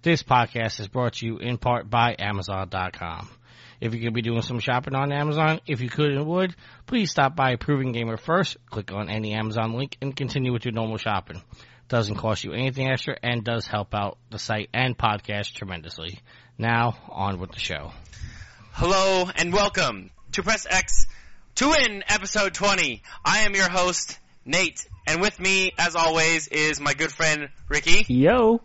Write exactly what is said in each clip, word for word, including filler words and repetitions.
This podcast is brought to you in part by Amazon dot com. If you could be doing some shopping on Amazon, if you could and would, please stop by Proven Gamer first, click on any Amazon link, and continue with your normal shopping. Doesn't cost you anything extra and does help out the site and podcast tremendously. Now, on with the show. Hello and welcome to Press X to Win episode twenty. I am your host, Nate, and with me, as always, is my good friend, Ricky. Yo.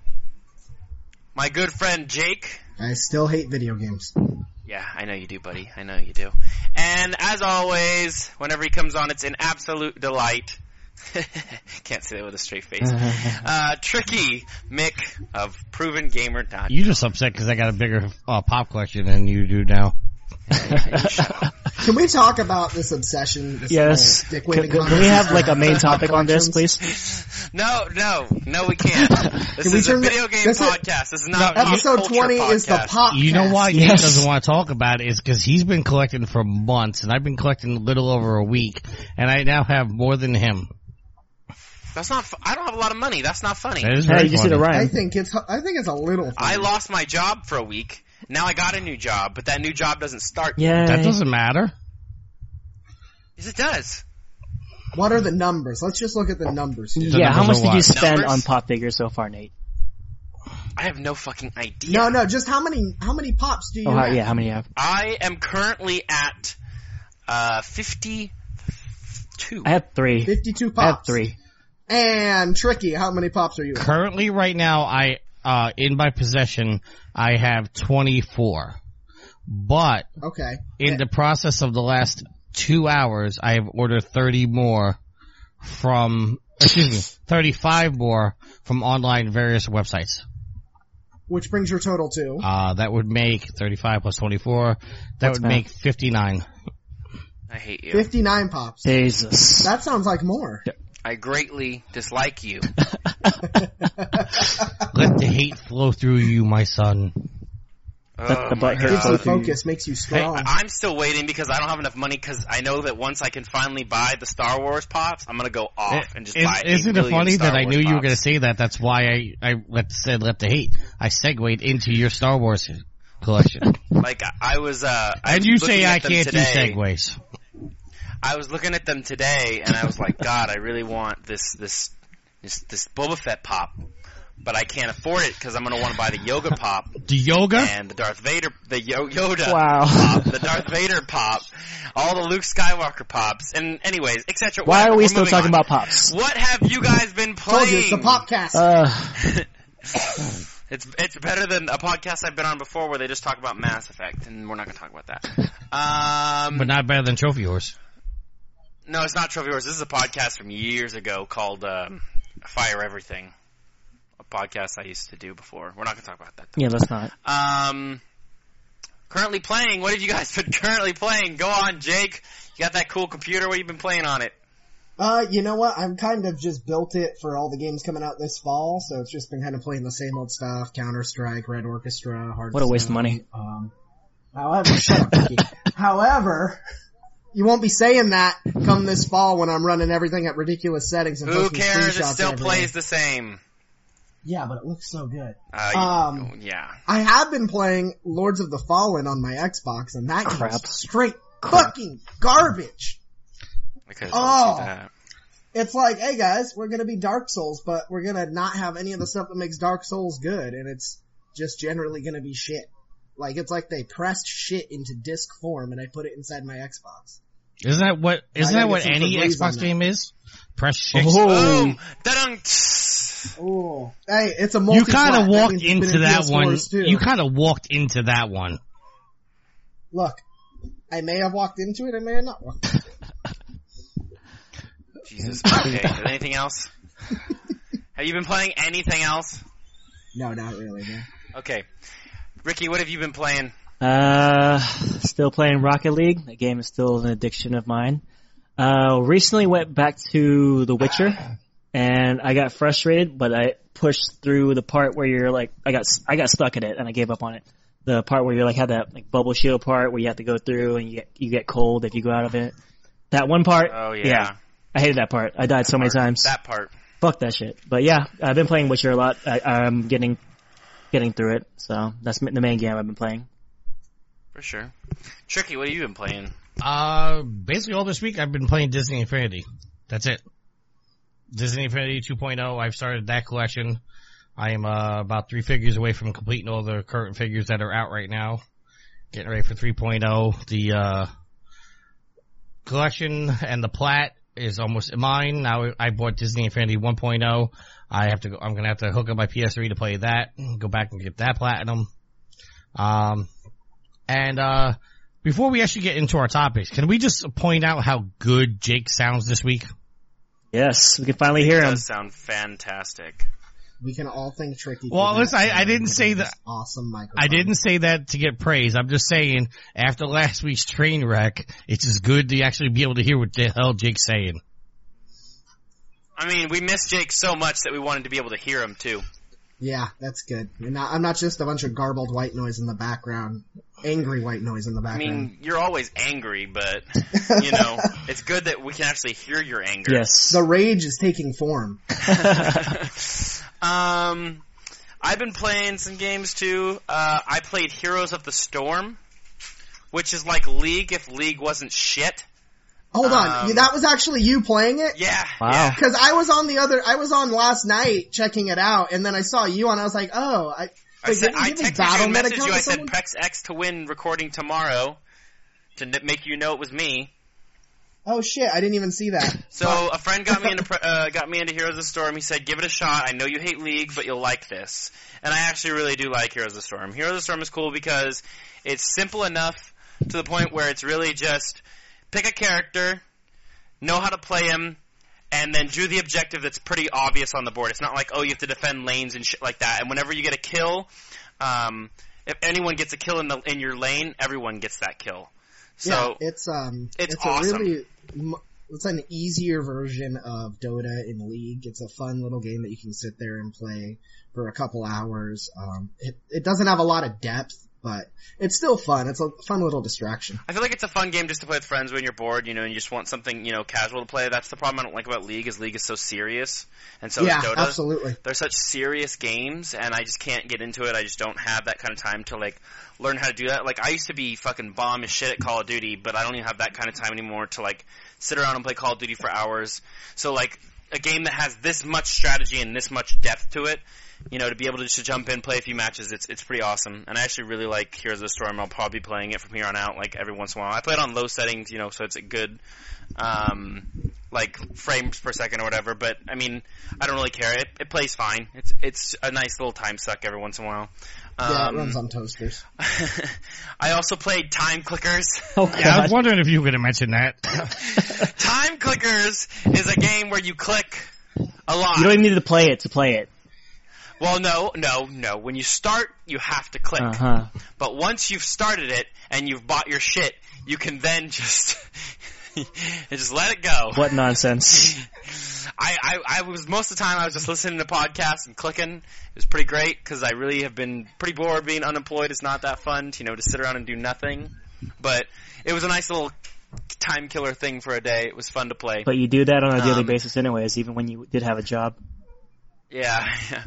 My good friend, Jake. I still hate video games. Yeah, I know you do, buddy. I know you do. And as always, whenever he comes on, it's an absolute delight. Can't say that with a straight face. Uh, Tricky Mick of Proven Gamer dot com. You just upset because I got a bigger uh, pop collection than you do now. Can we talk about this obsession? This yes. Can, can, can we have like a main topic on this, please? No, no, no, we can't. This can is a video the, game this podcast. This is not no, episode twenty podcast. Is the pop. You know why yes. Nate doesn't want to talk about it is because he's been collecting for months, and I've been collecting a little over a week, and I now have more than him. That's not. Fu- I don't have a lot of money. That's not funny. That is hey, very you just funny. did it right. I think it's. I think it's a little. Funny. I lost my job for a week. Now I got a new job, but that new job doesn't start. Yeah. That doesn't matter. Yes, it does. What are the numbers? Let's just look at the numbers here. Yeah, how much did what? you spend Numbers? on pop figures so far, Nate? I have no fucking idea. No, no, just how many how many pops do you Oh, how, have? yeah, how many you have? I am currently at uh fifty-two. I have three. fifty-two I have pops. three. And Tricky, how many pops are you at? Currently, right now, I uh in my possession, I have twenty-four. But Okay. in the process of the last two hours, I have ordered thirty more from, excuse me, thirty-five more from online various websites. Which brings your total to? Uh, that would make thirty-five plus twenty-four. That What's would that? make fifty-nine. I hate you. fifty-nine pops. Jesus. That sounds like more. I greatly dislike you. Let the hate flow through you, my son. Oh, the my butt hurt. Gives God. you focus, makes you strong. I- I'm still waiting because I don't have enough money because I know that once I can finally buy the Star Wars pops, I'm going to go off and just Is, buy eight isn't it million funny Star that I Wars knew you were pops. going to say that? That's why I, I let, said let the hate. I segued into your Star Wars collection. Like, I was, uh... I And was you looking say at I them can't today. do segues. I was looking at them today, and I was like, God, I really want this, this, this, this Boba Fett pop. But I can't afford it because I'm going to want to buy the Yoga pop. The yoga? And the Darth Vader, the Yo- Yoda Wow. pop, the Darth Vader pop, all the Luke Skywalker pops, and anyways, et cetera. Why Whatever, are we we're still moving talking on. about pops? What have you guys been Told you, playing? it's the Popcast. Uh, It's it's better than a podcast I've been on before where they just talk about Mass Effect, and we're not going to talk about that. Um, But not better than Trophy Horse. no, it's not Trophy Wars. This is a podcast from years ago called um, Fire Everything, a podcast I used to do before. We're not going to talk about that, though. yeah, let's not. Um, currently playing. What have you guys been currently playing? Go on, Jake. You got that cool computer. What have you been playing on it? Uh, you know what? I'm kind of just built it for all the games coming out this fall, so it's just been kind of playing the same old stuff: Counter-Strike, Red Orchestra, Hearthstone. What a waste of money. Um, however, shut up, Ricky. However, you won't be saying that come this fall when I'm running everything at ridiculous settings and Who posting cares? It screenshots still everywhere. plays the same. Yeah, but it looks so good. Uh, Um, yeah. I have been playing Lords of the Fallen on my Xbox, and that Crap. game's straight Crap. fucking garbage. Because Oh. that. It's like, hey guys, we're gonna be Dark Souls, but we're gonna not have any of the stuff that makes Dark Souls good, and it's just generally gonna be shit. Like, it's like they pressed shit into disc form and I put it inside my Xbox. Isn't that what, isn't gotta that what get some any Febreze on Xbox that. game is? Press shift. Oh. Boom! Da-dunk! Oh. Hey, it's a multi You kind of walked into that one. Too. You kind of walked into that one. Look, I may have walked into it, I may have not walked into it. Jesus. Okay. Is there anything else? Have you been playing anything else? No, not really, man. Okay. Ricky, what have you been playing? Uh, still playing Rocket League. That game is still an addiction of mine. Uh, recently went back to The Witcher, and I got frustrated, but I pushed through the part where you're like, I got, I got stuck in it, and I gave up on it. The part where you're like, have that like bubble shield part where you have to go through and you get, you get cold if you go out of it. That one part. Oh, yeah. Yeah. I hated that part. I died so many Part- times. That part. Fuck that shit. But yeah, I've been playing Witcher a lot. I, I'm getting getting through it. So that's the main game I've been playing. For sure. Tricky, what have you been playing? Uh, basically all this week I've been playing Disney Infinity. That's it. Disney Infinity two point oh. I've started that collection. I am uh, about three figures away from completing all the current figures that are out right now. Getting ready for three point oh. The uh, collection and the plat is almost mine. Now I bought Disney Infinity one point oh. I have to go, I'm gonna have to hook up my P S three to play that. Go back and get that platinum. Um, and uh, before we actually get into our topics, can we just point out how good Jake sounds this week? Yes, we can finally hear It him. does sound fantastic. We can all thank Tricky. for Well, that listen, I, I and didn't for say this that. Awesome microphone. I didn't say that to get praise. I'm just saying, after last week's train wreck, it's just good to actually be able to hear what the hell Jake's saying. I mean, we miss Jake so much that we wanted to be able to hear him too. Yeah, that's good. And not, I'm not just a bunch of garbled white noise in the background. Angry white noise in the I background. mean, you're always angry, but, you know, it's good that we can actually hear your anger. Yes. The rage is taking form. Um, I've been playing some games too. Uh, I played Heroes of the Storm, which is like League if League wasn't shit. Hold on, Um, that was actually you playing it? Yeah. Wow. Yeah. Cause I was on the other, I was on last night checking it out, and then I saw you on, I was like, oh, I, I wait, said, didn't you I give me texted you Battle and Net messaged account you. to I said someone? Prex X to win recording tomorrow to n- make you know it was me. Oh shit, I didn't even see that. So a friend got me into pre- uh, got me into Heroes of the Storm. He said, "Give it a shot. I know you hate League, but you'll like this." And I actually really do like Heroes of the Storm. Heroes of the Storm is cool because it's simple enough to the point where it's really just pick a character, know how to play him, and then do the objective that's pretty obvious on the board. It's not like, oh, you have to defend lanes and shit like that. And whenever you get a kill, um, if anyone gets a kill in the in your lane, everyone gets that kill. So yeah, it's um, it's it's awesome. a really, it's an easier version of Dota in League. It's a fun little game that you can sit there and play for a couple hours. Um, it it doesn't have a lot of depth, but it's still fun. It's a fun little distraction. I feel like it's a fun game just to play with friends when you're bored, you know, and you just want something, you know, casual to play. That's the problem I don't like about League, is League is so serious, and so yeah, is Dota. absolutely. They're such serious games, and I just can't get into it. I just don't have that kind of time to, like, learn how to do that. Like, I used to be fucking bomb as shit at Call of Duty, but I don't even have that kind of time anymore to, like, sit around and play Call of Duty for hours. So, like, a game that has this much strategy and this much depth to it, you know, to be able to just jump in, play a few matches, it's it's pretty awesome. And I actually really like Heroes of the Storm. I'll probably be playing it from here on out, like, every once in a while. I play it on low settings, you know, so it's a good, um, like, frames per second or whatever. But, I mean, I don't really care. It, it plays fine. It's it's a nice little time suck every once in a while. Um, Yeah, it runs on toasters. I also played Time Clickers. Oh, Yeah, I was God. wondering if you were going to mention that. Time Clickers is a game where you click a lot. You don't even need to play it to play it. Well, no, no, no. When you start, you have to click. Uh-huh. But once you've started it and you've bought your shit, you can then just just let it go. What nonsense. I, I, I was most of the time I was just listening to podcasts and clicking. It was pretty great because I really have been pretty bored. Being unemployed is not that fun, you know, to sit around and do nothing. But it was a nice little time killer thing for a day. It was fun to play. But you do that on a daily Um, basis anyways, even when you did have a job. Yeah,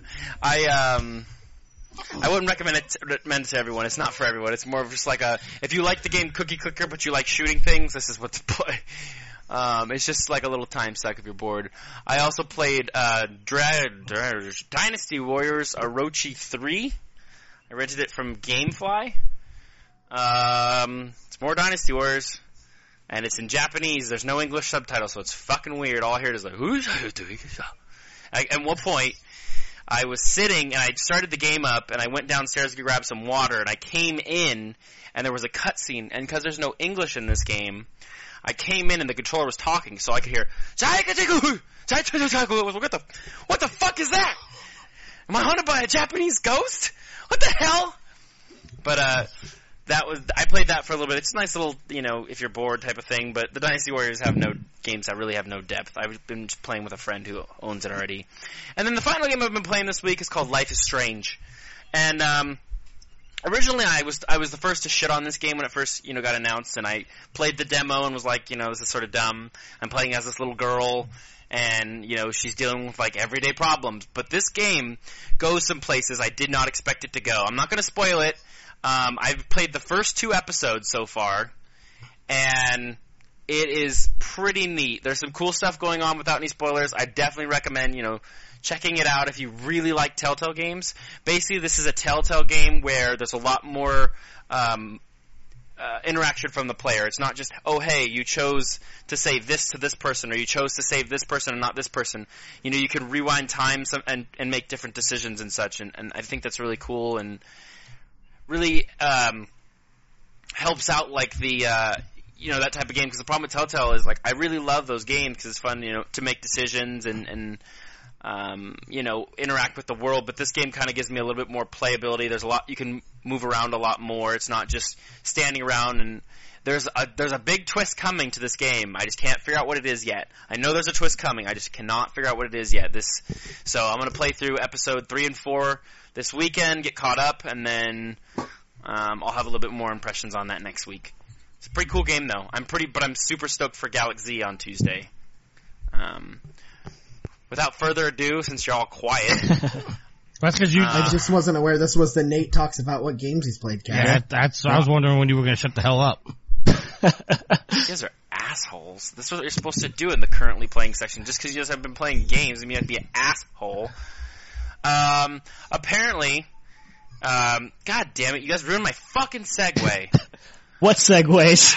I um, I wouldn't recommend it, recommend it to everyone. It's not for everyone. It's more of just like a, if you like the game Cookie Clicker but you like shooting things, this is what to play. Um, it's just like a little time suck if you're bored. I also played uh, Dra- Dra- Dynasty Warriors Orochi three. I rented it from GameFly. Um, it's more Dynasty Warriors. And it's in Japanese. There's no English subtitles, so it's fucking weird. All I hear is like, who's doing this? I, at one point, I was sitting and I started the game up and I went downstairs to grab some water and I came in and there was a cutscene, and because there's no English in this game, I came in and the controller was talking, so I could hear, what the, what the fuck is that? Am I haunted by a Japanese ghost? What the hell? But, uh, that was, I played that for a little bit. It's a nice little, you know, if you're bored type of thing, but the Dynasty Warriors have no games that really have no depth. I've been just playing with a friend who owns it already. And then the final game I've been playing this week is called Life is Strange. And, um, originally I was, I was the first to shit on this game when it first, you know, got announced, and I played the demo and was like, you know, this is sort of dumb. I'm playing as this little girl, and, you know, she's dealing with, like, everyday problems. But this game goes some places I did not expect it to go. I'm not going to spoil it. Um, I've played the first two episodes so far, and it is pretty neat. There's some cool stuff going on without any spoilers. I definitely recommend, you know, checking it out if you really like Telltale games. Basically, this is a Telltale game where there's a lot more um, uh, interaction from the player. It's not just, oh, hey, you chose to say this to this person, or you chose to save this person and not this person. You know, you can rewind time some, and, and make different decisions and such, and, and I think that's really cool and really um, helps out, like, the... Uh, you know, that type of game, because the problem with Telltale is, like, I really love those games because it's fun, you know, to make decisions and, and um, you know, interact with the world, but this game kind of gives me a little bit more playability. There's a lot, you can move around a lot more. It's not just standing around, and there's a, there's a big twist coming to this game. I just can't figure out what it is yet. I know there's a twist coming. I just cannot figure out what it is yet. This, so I'm going to play through episode three and four this weekend, get caught up, and then um, I'll have a little bit more impressions on that next week. It's a pretty cool game, though. I'm pretty, but I'm super stoked for Galaxy on Tuesday. Um, without further ado, since you're all quiet, that's because you. Uh, I just wasn't aware this was the Nate talks about what games he's played. Cat. Yeah, that's. I was wondering when you were going to shut the hell up. you guys are assholes. This is what you're supposed to do in the currently playing section. Just because you guys have been playing games, I mean, you have to be an asshole. Um, apparently, um, God damn it, you guys ruined my fucking segue. What segues?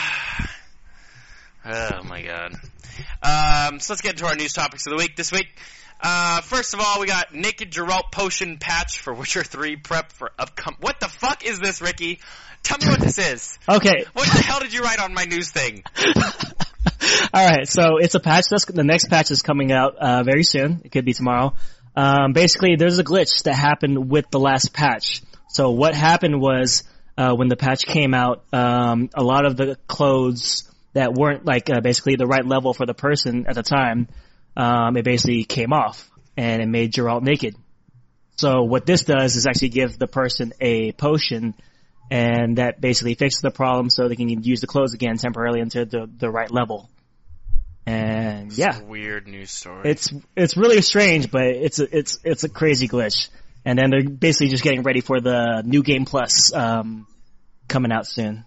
Oh my god. Um, so let's get into our news topics of the week. This week, uh, first of all, we got Naked Geralt potion patch for Witcher three prep for upcoming. What the fuck is this, Ricky? Tell me what this is. Okay. What the hell did you write on my news thing? Alright, so it's a patch. That's, the next patch is coming out uh, very soon. It could be tomorrow. Um, basically, there's a glitch that happened with the last patch. So what happened was, Uh, when the patch came out, um, a lot of the clothes that weren't like uh, basically the right level for the person at the time, um, it basically came off and it made Geralt naked. So what this does is actually give the person a potion, and that basically fixes the problem so they can use the clothes again temporarily into the the right level. And yeah, it's a weird news story. It's it's really strange, but it's a, it's it's a crazy glitch. And then they're basically just getting ready for the New Game Plus um, coming out soon.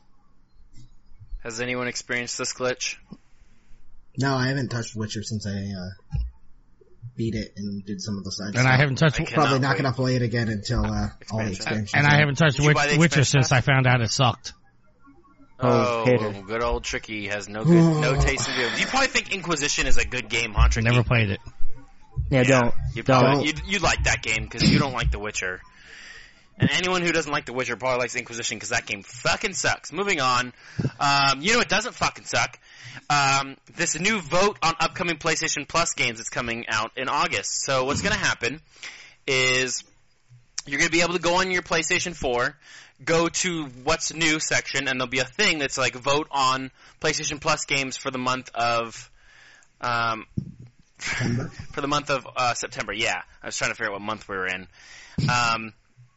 Has anyone experienced this glitch? No, I haven't touched Witcher since I uh, beat it and did some of the side And stuff. I haven't touched. I Probably not wait. going to play it again until uh, all the Expansion. expansions. And I haven't touched Did you buy Witch- the Witcher expansion since I found out it sucked. Oh, Oh, hater. good old Tricky has no good, no taste in games. You probably think Inquisition is a good game, huh, Tricky? Never played it. Yeah, don't. You don't. probably, you you like that game because you don't like The Witcher. And anyone who doesn't like The Witcher probably likes Inquisition because that game fucking sucks. Moving on. Um, you know it doesn't fucking suck? Um, this new vote on upcoming PlayStation Plus games is coming out in August. So what's going to happen is you're going to be able to go on your PlayStation four, go to what's new section, and there'll be a thing that's like vote on PlayStation Plus games for the month of um, for the month of uh, September. Yeah, I was trying to figure out what month we were in. Um,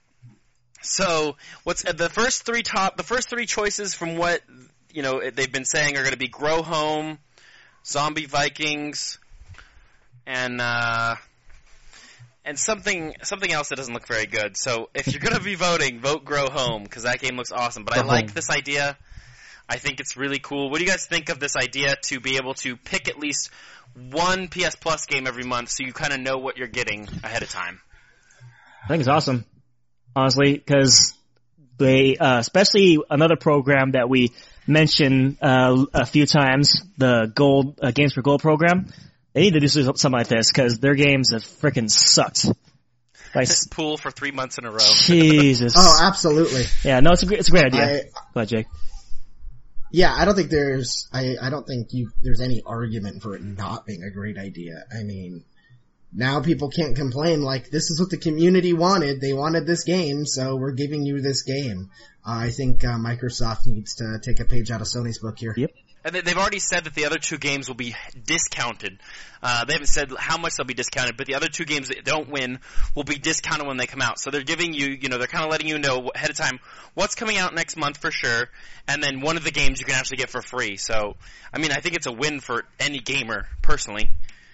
so what's uh, the first three top? The first three choices from what you know they've been saying are going to be Grow Home, Zombie Vikings, and uh, and something something else that doesn't look very good. So if you're going to be voting, vote Grow Home because that game looks awesome. But I Grow like Home. this idea. I think it's really cool. What do you guys think of this idea to be able to pick at least one P S Plus game every month so you kind of know what you're getting ahead of time? I think it's awesome, honestly, because they, uh, especially another program that we mentioned uh, a few times, the Gold uh, Games for Gold program. They need to do something like this because their games have freaking sucked. Like, Pool for three months in a row. Jesus. Oh, absolutely. Yeah, no, it's a great, it's a great idea. I, Go ahead, Jake. yeah, I don't think there's, I, I don't think you, there's any argument for it not being a great idea. I mean, now people can't complain like, this is what the community wanted. They wanted this game, so we're giving you this game. Uh, I think uh, Microsoft needs to take a page out of Sony's book here. Yep. And they- they've already said that the other two games will be discounted. Uh, they haven't said how much they'll be discounted, but the other two games that don't win will be discounted when they come out. So they're giving you, you know, they're kind of letting you know ahead of time what's coming out next month for sure, and then one of the games you can actually get for free. So, I mean, I think it's a win for any gamer, personally.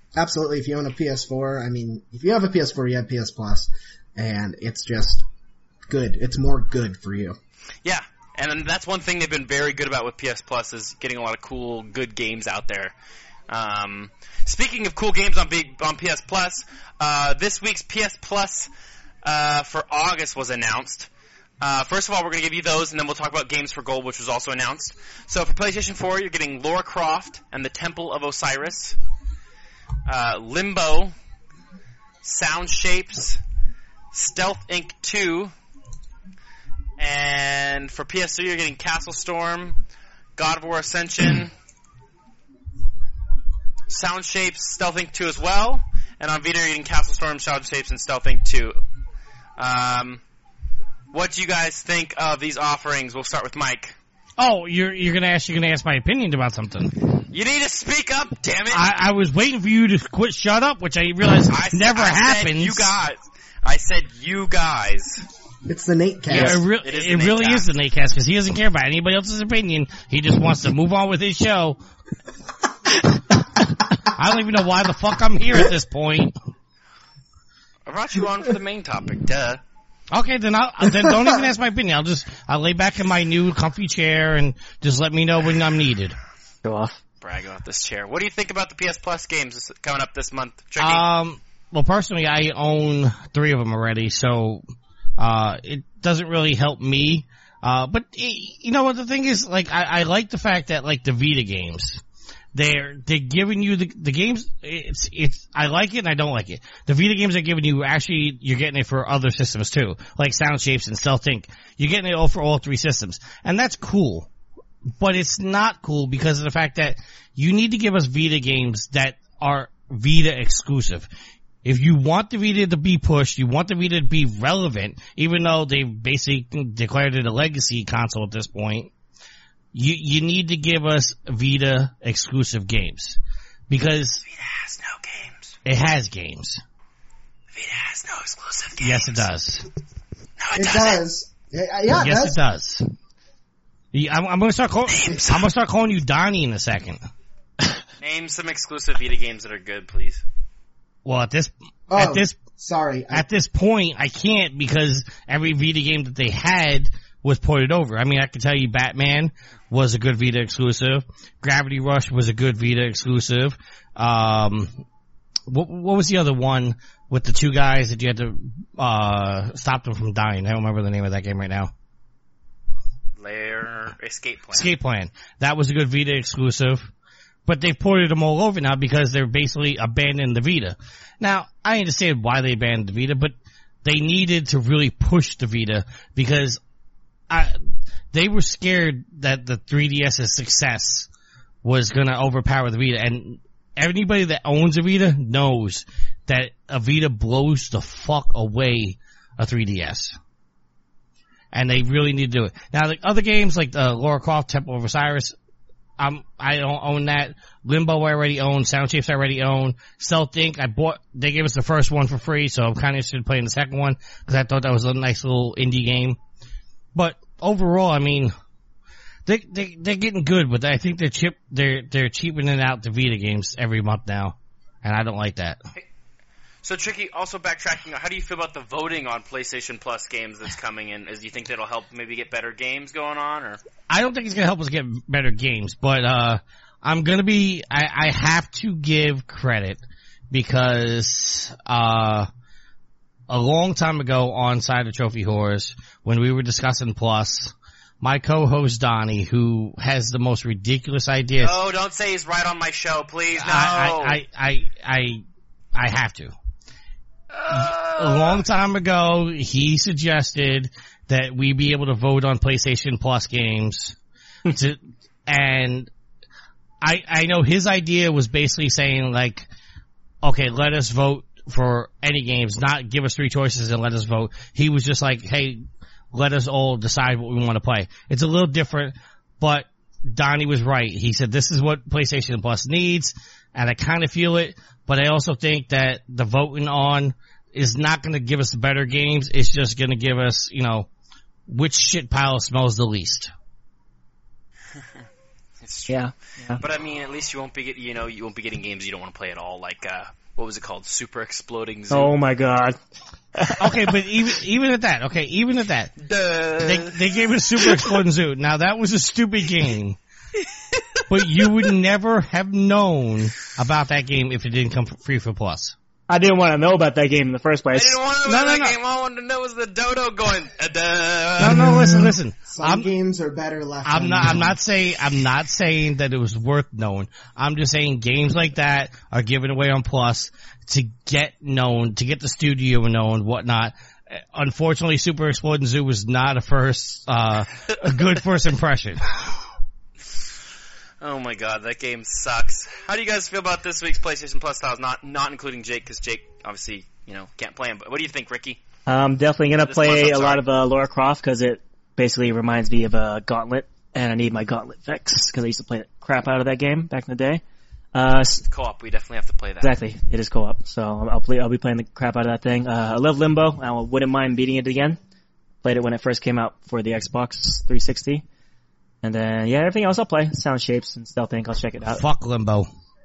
Absolutely. If you own a P S four, I mean, if you have a P S four, you have P S Plus, and it's just good. It's more good for you. Yeah, and that's one thing they've been very good about with P S Plus is getting a lot of cool, good games out there. Um, speaking of cool games on big, on P S Plus, uh, this week's P S Plus uh, for August was announced. Uh, first of all, we're going to give you those, and then we'll talk about Games for Gold, which was also announced. So for PlayStation four, you're getting Lara Croft and the Temple of Osiris, uh, Limbo, Sound Shapes, Stealth Inc two, and for P S three, you're getting Castle Storm, God of War Ascension, Sound Shapes, Stealth Inc two as well, and on Vita, you're getting Castle Storm, Sound Shapes, and Stealth Inc two. Um... What do you guys think of these offerings? We'll start with Mike. Oh, you're you're gonna ask you're gonna ask my opinion about something. You need to speak up, damn it! I, I was waiting for you to quit shut up, which I realized I, never I happens. Said you guys. I said you guys. It's the Nate cast. Yeah, it, re- it, is it really cast. is the Nate cast because he doesn't care about anybody else's opinion. He just wants to move on with his show. I don't even know why the fuck I'm here at this point. I brought you on for the main topic, duh. Okay, then I'll, then don't even ask my opinion. I'll just, I'll lay back in my new comfy chair and just let me know when I'm needed. Go off. Brag about this chair. What do you think about the P S Plus games coming up this month? Tricky? Um, well, personally, I own three of them already, so, uh, it doesn't really help me. Uh, but, you know what, the thing is, like, I, I like the fact that, like, the Vita games, They're, they're giving you the, the games, it's, it's, I like it and I don't like it. The Vita games are giving you, actually, you're getting it for other systems too, like Sound Shapes and Stealth Inc. You're getting it all for all three systems. And that's cool. But it's not cool because of the fact that you need to give us Vita games that are Vita exclusive. If you want the Vita to be pushed, you want the Vita to be relevant, even though they've basically declared it a legacy console at this point, You, you need to give us Vita exclusive games. Because Vita has no games. it has games. Vita has no exclusive games. Yes, it does. No, it, It doesn't. does. Yeah, yeah, it Yes, does. it does. Yeah, I'm, I'm gonna start calling, I'm gonna start calling you Donnie in a second. Name some exclusive Vita games that are good, please. Well, at this, Oh, at this, sorry. I- at this point, I can't because every Vita game that they had was ported over. I mean, I can tell you Batman was a good Vita exclusive. Gravity Rush was a good Vita exclusive. Um, what, what was the other one with the two guys that you had to, uh, stop them from dying? I don't remember the name of that game right now. Lair Escape Plan. Escape Plan. That was a good Vita exclusive. But they've ported them all over now because they're basically abandoning the Vita. Now, I understand why they abandoned the Vita, but they needed to really push the Vita because I, they were scared that the three D S's success was gonna overpower the Vita, and anybody that owns a Vita knows that a Vita blows the fuck away a three D S. And they really need to do it. Now, the other games like uh, Lara Croft, Temple of Osiris, um, I don't own that. Limbo I already own. Sound Shapes I already own. Stealth Inc I bought, they gave us the first one for free, so I'm kind of interested in playing the second one because I thought that was a nice little indie game. But overall, I mean, they, they, they're getting good, but I think they're chip, they're, they're cheapening out the Vita games every month now. And I don't like that. So, Tricky, also backtracking, how do you feel about the voting on PlayStation Plus games that's coming in? Is, do you think that'll help maybe get better games going on, or? I don't think it's gonna help us get better games, but, uh, I'm gonna be, I, I have to give credit because, uh, a long time ago on Side of Trophy Whores, when we were discussing Plus, my co-host Donnie, who has the most ridiculous ideas. No, don't say he's right on my show, please. No. I, I, I, I, I have to. Uh, A long time ago, he suggested that we be able to vote on PlayStation Plus games, to, and I, I know his idea was basically saying like, okay, let us vote for any games, not give us three choices and let us vote. He was just like, hey, let us all decide what we want to play. It's a little different, but Donnie was right. He said this is what PlayStation Plus needs, and I kind of feel it, but I also think that the voting on is not going to give us better games. It's just going to give us, you know, which shit pile smells the least. It's true. Yeah. yeah. But I mean, at least you won't be get, you know you won't be getting games you don't want to play at all. Like uh, what was it called? Super Exploding Zoo. Oh my god. Okay, but even even at that, okay, even at that, Duh. they they gave it Super Exploding Zoo. Now that was a stupid game, but you would never have known about that game if it didn't come free for Plus. I didn't want to know about that game in the first I place. didn't want to know No, no, that no. game. All I wanted to know was the dodo going. Uh, duh. No, no, listen, listen. Some I'm games are better left. I'm not I'm unknown. not saying I'm not saying that it was worth knowing. I'm just saying games like that are given away on Plus to get known, to get the studio known, whatnot. Unfortunately, Super Exploding Zoo was not a first, uh, a good first impression. Oh my god, that game sucks. How do you guys feel about this week's PlayStation Plus titles? Not not including Jake, because Jake obviously you know can't play them. But what do you think, Ricky? I'm definitely gonna This play month, I'm a lot sorry. of uh, Lara Croft because it basically reminds me of a uh, Gauntlet, and I need my Gauntlet fix because I used to play the crap out of that game back in the day. Uh, s- Co-op, we definitely have to play that. exactly, it is co-op, so I'll play. I'll be playing the crap out of that thing. Uh, I love Limbo. I wouldn't mind beating it again. Played it when it first came out for the Xbox three sixty, and then yeah, everything else I'll play. Sound Shapes and Stealth Inc. I'll check it out. Fuck Limbo.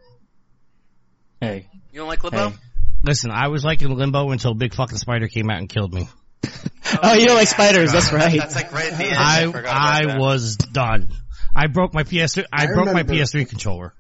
Hey, You don't like Limbo? Hey. Listen, I was liking Limbo until Big Fucking Spider came out and killed me. oh, you don't like yeah, spiders? I That's forgot. right. That's like right at the end. I, I forgot about I that. was done. I broke my P S three. I, I broke my remember. P S three controller.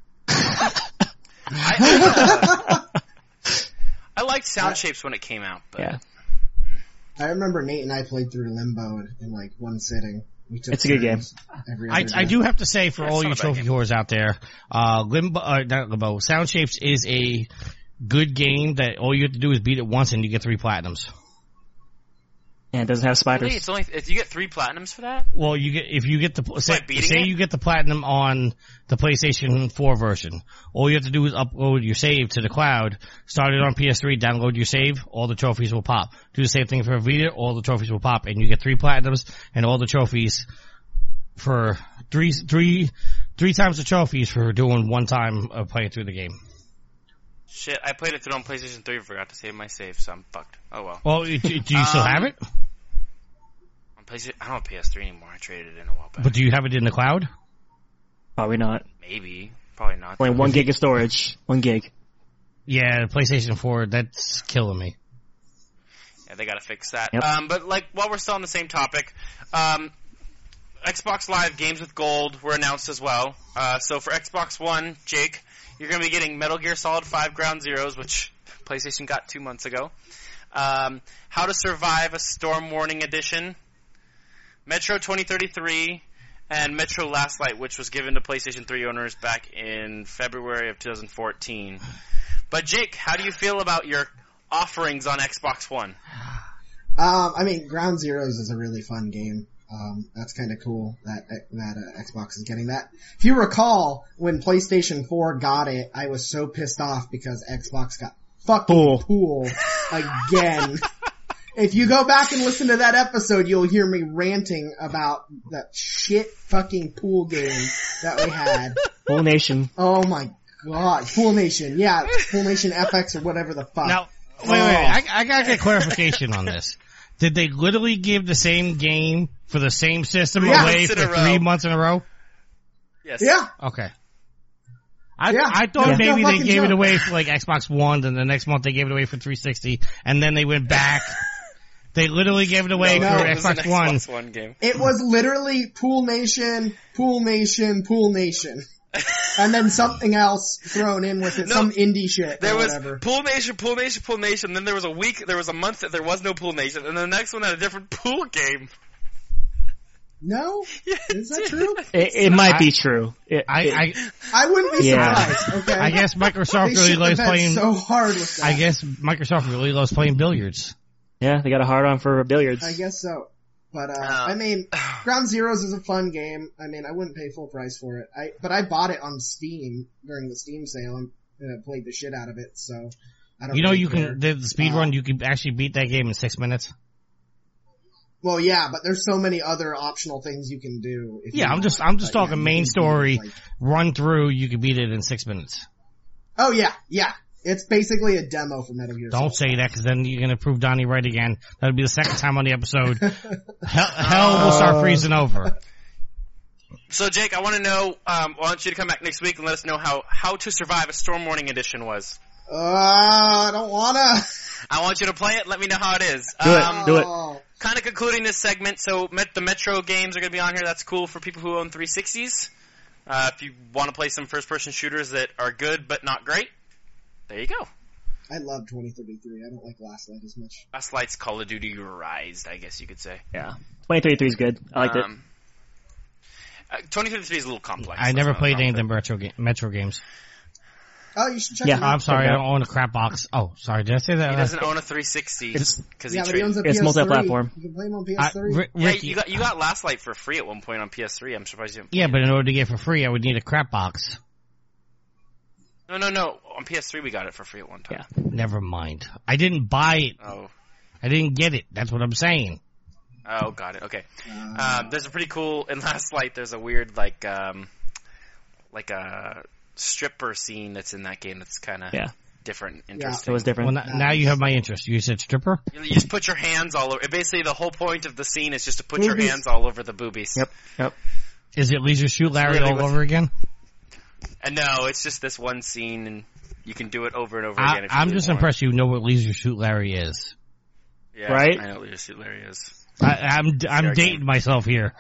I, uh, I liked Sound Shapes when it came out, but Yeah, I remember Nate and I played through Limbo in, in like one sitting. We took It's a good turns Every I, other I day. do have to say, for Yeah, all it's you not a bad trophy game. whores out there, uh, Limbo, uh, not Limbo, Sound Shapes is a good game that all you have to do is beat it once and you get three platinums. and it doesn't have spiders. really, it's only if you get three platinums for that. Well, you get if you get the say, By beating say it? you get the platinum on the PlayStation four version. All you have to do is upload your save to the cloud, start it on P S three, download your save, all the trophies will pop. Do the same thing for Vita, all the trophies will pop, and you get three platinums and all the trophies for three three three times the trophies for doing one time of playing through the game. Shit, I played it through on PlayStation three and forgot to save my save, so I'm fucked. Oh well. Well, do do you still Um, have it? On PlayStation, I don't have P S three anymore. I traded it in a while back. But do you have it in the cloud? Probably not. Maybe, probably not. Only one gig of storage. One gig. Yeah, PlayStation four, that's killing me. Yeah, they gotta fix that. Yep. Um, but like, while we're still on the same topic, um, Xbox Live Games with Gold were announced as well. Uh, so for Xbox One, Jake, you're gonna be getting Metal Gear Solid five Ground Zeroes, which PlayStation got two months ago. Um, How to Survive a Storm Warning Edition, Metro twenty thirty-three, and Metro Last Light, which was given to PlayStation three owners back in February of two thousand fourteen. But Jake, how do you feel about your offerings on Xbox One? Um, I mean, Ground Zeroes is a really fun game. Um, that's kind of cool that that uh, Xbox is getting that. If you recall, when PlayStation four got it, I was so pissed off because Xbox got fucking Pool. pool again. If you go back and listen to that episode, you'll hear me ranting about that shit fucking pool game that we had. Whole nation. Oh my god, Pool Nation, yeah, Pool Nation F X or whatever the fuck. Now, wait, wait, wait. I, I gotta get clarification on this. Did they literally give the same game for the same system Yeah. away Months in for a row. three months in a row? Yes. Yeah. Okay. I, Yeah. I thought Yeah. maybe No they fucking gave it joke. away for like Xbox One, and the next month they gave it away for three sixty, and then they went back. They literally gave it away No, for it was an Xbox One. Xbox One game. It was literally Pool Nation, Pool Nation, Pool Nation. And then something else thrown in with it, No, some indie shit There or was whatever. Pool Nation, Pool Nation, Pool Nation. Then there was a week, there was a month that there was no Pool Nation, and the next one had a different pool game. No? Yeah, Is that dude. true? It, it might I- be true. It, I, it- I, I wouldn't be Yeah. surprised, okay? I guess Microsoft they really shit the loves bed playing. so hard with that. I guess Microsoft really loves playing billiards. yeah, they got a hard on for billiards. I guess so. But, uh, Uh, I mean, Ground Zeroes is a fun game. I mean, I wouldn't pay full price for it. I, but I bought it on Steam during the Steam sale and uh, played the shit out of it, so I don't You know, really you care. can the, the speed Uh, run. You can actually beat that game in six minutes. Well, yeah, but there's so many other optional things you can do. if Yeah, you I'm just want. I'm just But, yeah, talking you main can do, story. like- Run through. You can beat it in six minutes. Oh yeah, yeah. It's basically a demo for Metal Gear Don't Solid. say that, because then you're gonna prove Donnie right again. That'll be the second time on the episode. hell, hell will start freezing over. So, Jake, I want to know, um, I want you to come back next week and let us know how How to Survive a Storm Warning Edition was. Uh, I don't wanna. I want you to play it. Let me know how it is. Do it. Um, Do it. Oh. Kind of concluding this segment, so met, the Metro games are going to be on here. That's cool for people who own three sixties. Uh, if you want to play some first-person shooters that are good but not great, there you go. I love twenty thirty-three. I don't like Last Light as much. Last Light's Call of Duty Rise, I guess you could say. Yeah. twenty thirty-three is good. I liked um, it. Uh, twenty thirty-three is a little complex. I That's never not a played any of problem. the Metro, ga- Metro games. Oh, you should check Yeah, it out. I'm sorry, I Okay. don't own a crap box. Oh, sorry, did I say that? He doesn't own a three sixty It's- because he Yeah, but he traded. owns a It's P S three. multi-platform. You can play him on P I, S three. R- Yeah, Ricky, you got you got Last Light for free at one point on P S three. I'm surprised you. Didn't yeah, but in order to get it for free, I would need a crap box. No, no, no. On P S three, we got it for free at one time. Yeah. Never mind. I didn't buy it. Oh, I didn't get it. That's what I'm saying. oh, got it. Okay. Uh, Um, there's a pretty cool in Last Light. There's a weird like um, like a stripper scene that's in that game. That's kind of Yeah. different, It interesting. was different. Well, n- now you have my interest. You said stripper? You you just put your hands all over. Basically, the whole point of the scene is just to put your Boobies. hands all over the boobies. Yep. Yep. Is it Leisure Shoot Larry really all was- over again? And no, it's just this one scene, and you can do it over and over I, again. If you I'm really just want. impressed you know what Leisure Shoot Larry is. Yeah, Right? I know what Leisure Suit Larry is. I, I'm I'm Fair dating game. myself here.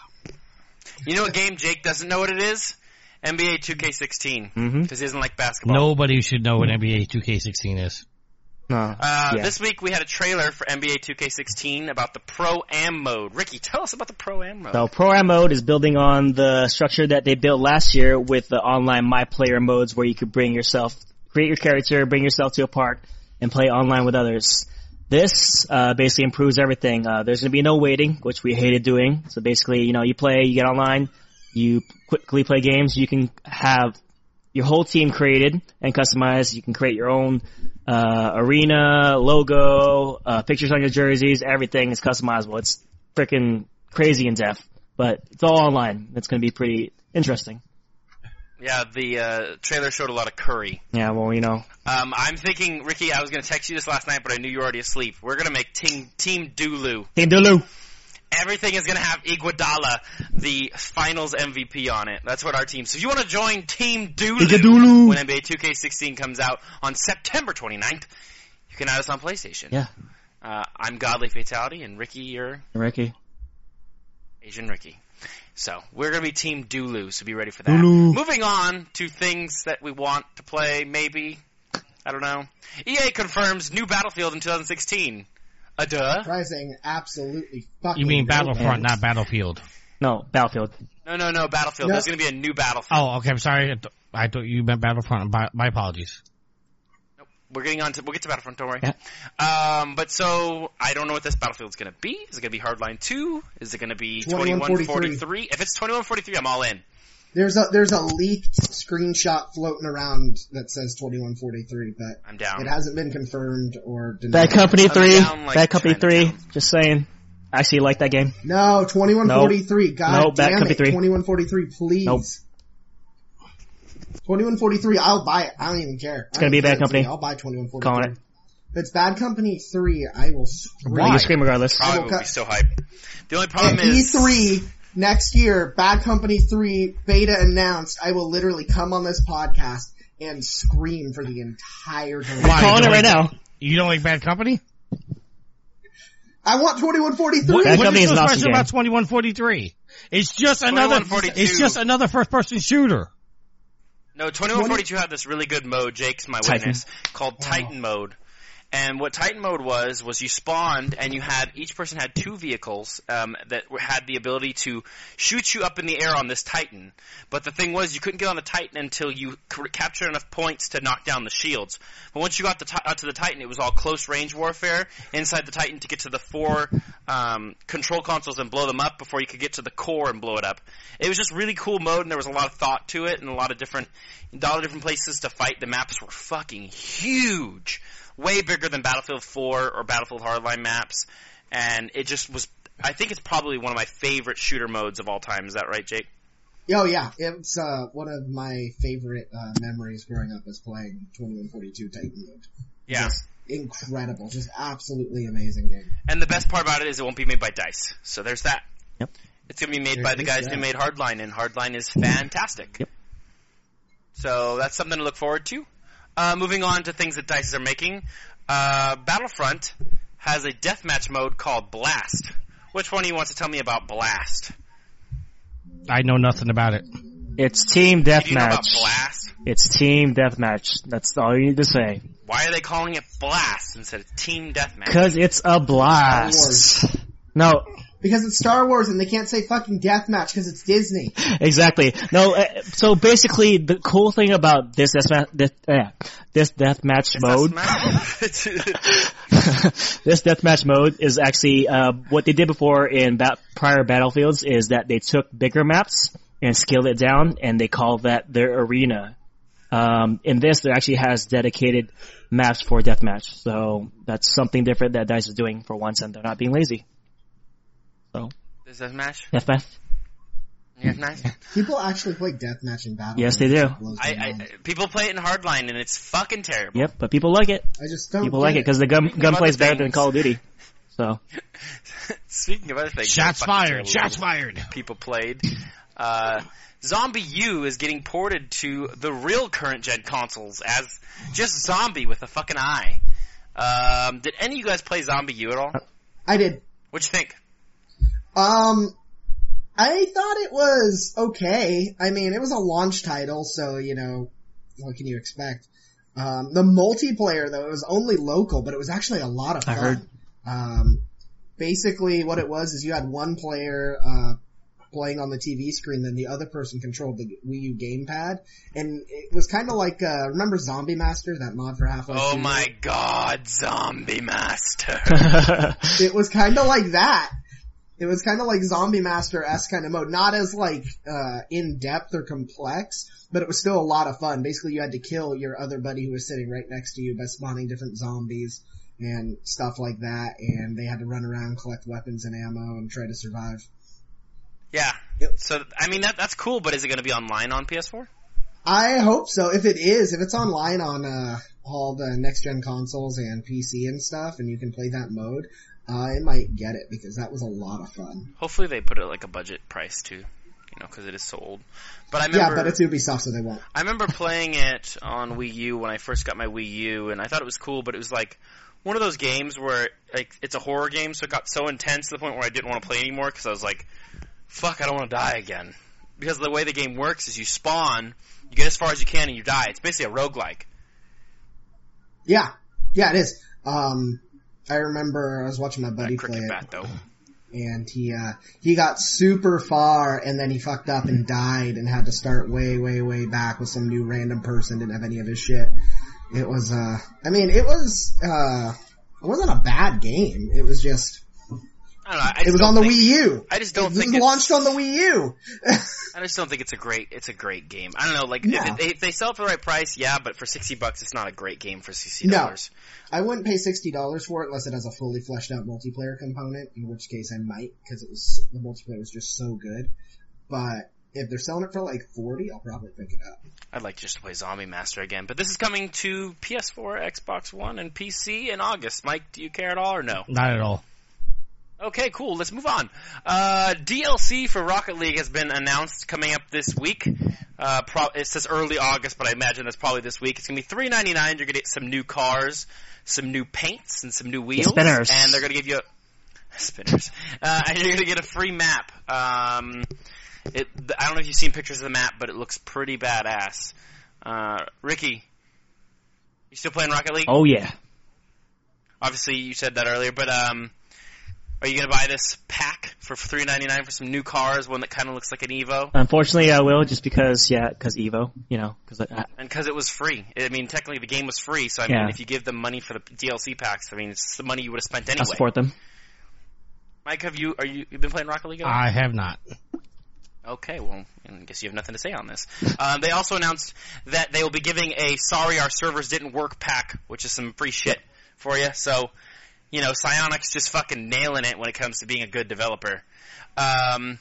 You know what game Jake doesn't know what it is? N B A two K sixteen. Mm-hmm. Because he doesn't like basketball. Nobody should know what N B A two K sixteen is. No. Uh, yeah. This week we had a trailer for N B A two K sixteen about the Pro-Am mode. Ricky, tell us about the Pro-Am mode. So Pro-Am mode is building on the structure that they built last year with the online My Player modes where you could bring yourself, create your character, bring yourself to a park, and play online with others. This uh, basically improves everything. Uh, there's going to be no waiting, which we hated doing. So basically, you know, you play, you get online, you quickly play games, you can have your whole team created and customized. You can create your own uh, arena, logo, uh, pictures on your jerseys. Everything is customizable. It's freaking crazy in depth, but it's all online. It's going to be pretty interesting. Yeah, the uh, trailer showed a lot of curry. Yeah, well, you know. Um, I'm thinking, Ricky, I was going to text you this last night, but I knew you were already asleep. We're going to make Team, team Dulu. Team Dulu. Everything is going to have Iguodala, the finals M V P, on it. That's what our team. So if you want to join Team Dulu, Iguodala. when N B A two K sixteen comes out on September twenty-ninth, you can add us on PlayStation. Yeah. Uh, I'm Godly Fatality, and Ricky, you're Ricky. Asian Ricky. So we're going to be Team Dulu, so be ready for that. Dulu. Moving on to things that we want to play, maybe. I don't know. E A confirms new Battlefield in twenty sixteen. A duh. Pricing absolutely fucking. You mean dope. Battlefront, not Battlefield. No, Battlefield. No, no, no, Battlefield. No. There's going to be a new Battlefield. Oh, okay. I'm sorry. I, th- I thought you meant Battlefront. My, my apologies. We're getting on to, we'll get to Battlefront, don't worry. Yeah. Um, but so, I don't know what this Battlefield's gonna be. Is it gonna be Hardline two? Is it gonna be twenty-one twenty-one forty-three? forty-three? If it's twenty-one forty-three, I'm all in. There's a there's a leaked screenshot floating around that says twenty-one forty-three, but I'm down. it hasn't been confirmed or denied. Bad Company I'm three. down, like, Bad Company three. Chinatown. Just saying. I actually like that game. No, twenty-one forty-three. God Nope, Bad damn Company it, three. twenty-one forty-three, please. Nope. twenty-one forty-three, I'll buy it. I don't even care. It's gonna be Bad Company. I'll buy twenty-one forty-three. Calling it. If it's Bad Company three, I will scream. Why? You scream regardless. Probably will will cut- be so hype. The only problem At is E three next year, Bad Company three beta announced, I will literally come on this podcast and scream for the entire time. Why? Calling You it right don't now. like- You don't like Bad Company? I want twenty-one forty-three. What, Bad what Company is is so an awesome special about game. twenty-one forty-three? It's just another. twenty-one forty-two. It's just another first-person shooter. no twenty-one forty-two had this really good mode. Jake's my Titan. witness called Titan mode. And what Titan mode was, was you spawned and you had, each person had two vehicles, um, that were- had the ability to shoot you up in the air on this Titan. But the thing was, you couldn't get on the Titan until you c- captured enough points to knock down the shields. But once you got the ti- out to the Titan, it was all close range warfare inside the Titan to get to the four, um, control consoles and blow them up before you could get to the core and blow it up. It was just really cool mode and there was a lot of thought to it and a lot of different, a lot of different places to fight. The maps were fucking huge. Way bigger than Battlefield four or Battlefield Hardline maps, and it just was, I think it's probably one of my favorite shooter modes of all time. Is that right, Jake? Oh yeah, it's uh, one of my favorite uh, memories growing up is playing twenty-one forty-two Titan mode. Yeah. Just incredible, just absolutely amazing game. And the best part about it is it won't be made by DICE. So there's that. Yep. It's going to be made There by the is guys that. who made Hardline, and Hardline is fantastic. Yep. So that's something to look forward to. Uh, moving on to things that DICE are making. Uh, Battlefront has a deathmatch mode called Blast. Which one of you wants to tell me about Blast? I know nothing about it. It's team Do you know about deathmatch. Blast? It's team deathmatch. That's all you need to say. Why are they calling it Blast instead of Team Deathmatch? Cause it's a blast. No, Because it's Star Wars and they can't say fucking deathmatch because it's Disney. exactly. No, uh, so basically the cool thing about this deathmatch, this, uh, this deathmatch mode, this deathmatch mode is actually, uh, what they did before in bat- prior Battlefields is that they took bigger maps and scaled it down and they call that their arena. Um, in this, there actually has dedicated maps for deathmatch. So that's something different that DICE is doing for once and they're not being lazy. So, This Deathmatch? deathmatch. Yeah, nice. People actually play deathmatch in Battlefield. Yes, they do. It blows my I, I, mind. people play it in Hardline and it's fucking terrible. Yep, but people like it. I just don't People get like it it. because the gun Speaking of gunplay is other better than things- Call of Duty. So, Speaking of other things, Shots that fucking fired. terrible Shots fired. people played. Uh, Zombie U is getting ported to the real current gen consoles as just Zombie with a fucking eye. Um, did any of you guys play Zombie U at all? I did. What'd you think? Um, I thought it was okay. I mean, it was a launch title, so, you know, what can you expect? Um, the multiplayer, though, it was only local, but it was actually a lot of I fun. heard. Um, basically what it was is you had one player, uh, playing on the T V screen, then the other person controlled the Wii U gamepad, and it was kind of like, uh, remember Zombie Master, that mod for Half-Life Oh two? my god, Zombie Master. It was kind of like that. It was kind of like Zombie Master-esque kind of mode. Not as like, uh, in-depth or complex, but it was still a lot of fun. Basically you had to kill your other buddy who was sitting right next to you by spawning different zombies and stuff like that, and they had to run around, collect weapons and ammo, and try to survive. Yeah. Yep. So, I mean, that that's cool, but is it going to be online on P S four? I hope so. If it is, if it's online on, uh, all the next-gen consoles and P C and stuff, and you can play that mode, I might get it, because that was a lot of fun. Hopefully they put it like a budget price too, you know, because it is so old. But I remember, Yeah, but it's Ubisoft, so they won't. I remember playing it on Wii U when I first got my Wii U, and I thought it was cool, but it was like one of those games where like it's a horror game, so it got so intense to the point where I didn't want to play anymore because I was like, fuck, I don't want to die again. Because the way the game works is you spawn, you get as far as you can, and you die. It's basically a roguelike. Yeah. Yeah, it is. Um, I remember I was watching my buddy That play cricket it, bat, though. and he, uh, he got super far, and then he fucked up and died and had to start way, way, way back with some new random person, didn't have any of his shit. It was, uh, I mean, it was, uh, it wasn't a bad game. It was just, I don't know. I just it was don't on the think, Wii U. I just don't it think was it's, launched on the Wii U. I just don't think it's a great. It's a great game. I don't know. Like No. if, it, if they sell it for the right price, yeah. But for sixty bucks, it's not a great game for sixty No. dollars. I wouldn't pay sixty dollars for it unless it has a fully fleshed out multiplayer component, in which case I might, because it was, the multiplayer was just so good. But if they're selling it for like forty, I'll probably pick it up. I'd like just to play Zombie Master again. But this is coming to P S four, Xbox One, and P C in August. Mike, do you care at all or no? Not at all. Okay, cool. Let's move on. Uh, D L C for Rocket League has been announced coming up this week. Uh, pro- it says early August, but I imagine that's probably this week. It's gonna be three ninety-nine. You're gonna get some new cars, some new paints, and some new wheels. spinners. And they're gonna give you a, spinners. Uh, and you're gonna get a free map. Um, it, I don't know if you've seen pictures of the map, but it looks pretty badass. Uh, Ricky, you still playing Rocket League? oh yeah. Obviously, you said that earlier, but um, are you going to buy this pack for three ninety-nine for some new cars, one that kind of looks like an Evo? Unfortunately, I will just because, yeah, because Evo, you know, because I, And because it was free. I mean, technically the game was free, so I Yeah. mean, if you give them money for the D L C packs, I mean, it's the money you would have spent I anyway. support them. Mike, have you, are you, you been playing Rocket League at all? I have not. Okay, well, I guess you have nothing to say on this. Um, they also announced that they will be giving a sorry our servers didn't work pack, which is some free shit for you. So, you know, Psyonix just fucking nailing it when it comes to being a good developer. Um,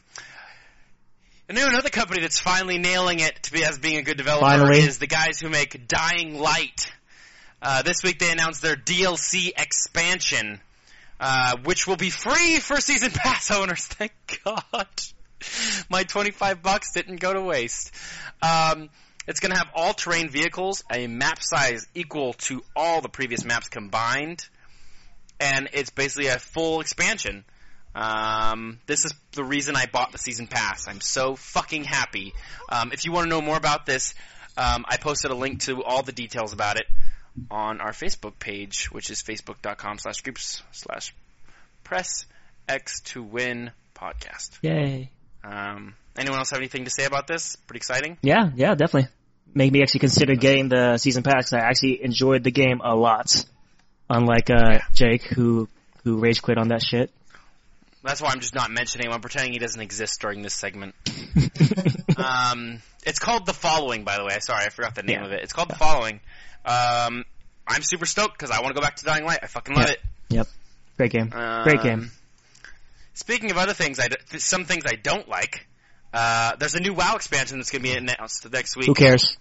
and then another company that's finally nailing it to be as being a good developer Finally. is the guys who make Dying Light. Uh, this week they announced their D L C expansion, uh, which will be free for Season Pass owners. Thank God. My twenty-five bucks didn't go to waste. Um, it's going to have all-terrain vehicles, a map size equal to all the previous maps combined, and it's basically a full expansion. Um, this is the reason I bought the season pass. I'm so fucking happy. Um, if you want to know more about this, um, I posted a link to all the details about it on our Facebook page, which is facebook.com slash groups slash press X to win podcast. Yay. Um, anyone else have anything to say about this? Pretty exciting. Yeah, yeah, definitely. Made me actually consider getting the season pass. I actually enjoyed the game a lot. Unlike, uh, Yeah. Jake, who, who rage quit on that shit. That's why I'm just not mentioning him. I'm pretending he doesn't exist during this segment. um, it's called The Following, by the way. Sorry, I forgot the name Yeah. of it. It's called The Following. Um, I'm super stoked because I want to go back to Dying Light. I fucking love Yeah. it. Yep. Great game. Um, Great game. Speaking of other things, I d- some things I don't like. Uh, there's a new WoW expansion that's going to be announced next week. Who cares?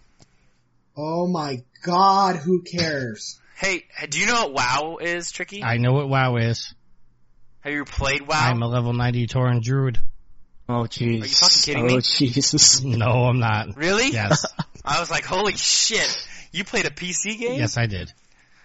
Oh my god, who cares? Hey, do you know what WoW is, Tricky? I know what WoW is. Have you played WoW? I'm a level ninety Tauren Druid. Oh, jeez. Are you fucking kidding oh, me? Jesus. No, I'm not. Really? Yes. I was like, holy shit. You played a P C game? Yes, I did.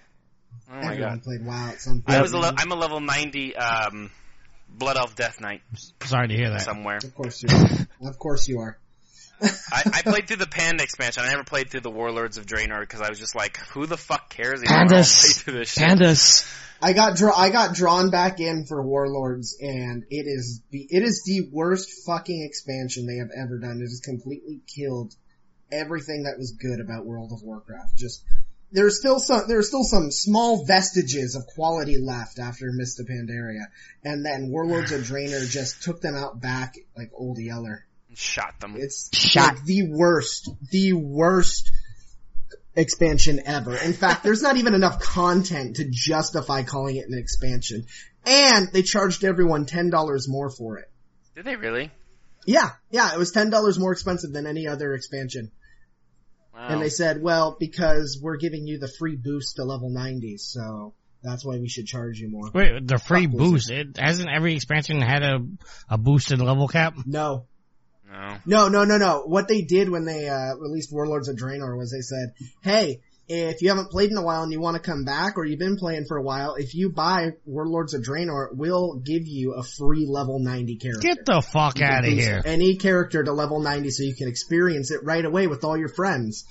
Oh my Everyone god. played WoW at some point. I was a le- I'm a level ninety um, Blood Elf Death Knight Sorry to hear that. somewhere. Of course you are. Of course you are. I, I played through the Panda expansion. I never played through the Warlords of Draenor because I was just like, who the fuck cares? Anymore? I'll play Pandas. through this shit. Pandas. I got draw. I got drawn back in for Warlords, and it is the it is the worst fucking expansion they have ever done. It has completely killed everything that was good about World of Warcraft. Just there's still some there's still some small vestiges of quality left after Mists of Pandaria, and then Warlords of Draenor just took them out back like Old Yeller. Shot them. It's Shot. like the worst, the worst expansion ever. In fact, there's not even enough content to justify calling it an expansion. And they charged everyone ten dollars more for it. Did they really? Yeah, yeah, it was ten dollars more expensive than any other expansion. Wow. And they said, well, because we're giving you the free boost to level ninety, so that's why we should charge you more. Wait, the free Fuck boost. It hasn't every expansion had a a boosted level cap? No. No. No, no, no, no. What they did when they uh released Warlords of Draenor was they said, hey, if you haven't played in a while and you want to come back, or you've been playing for a while, if you buy Warlords of Draenor, we'll give you a free level ninety character. Get the fuck You can out of boost here. Any character to level ninety so you can experience it right away with all your friends.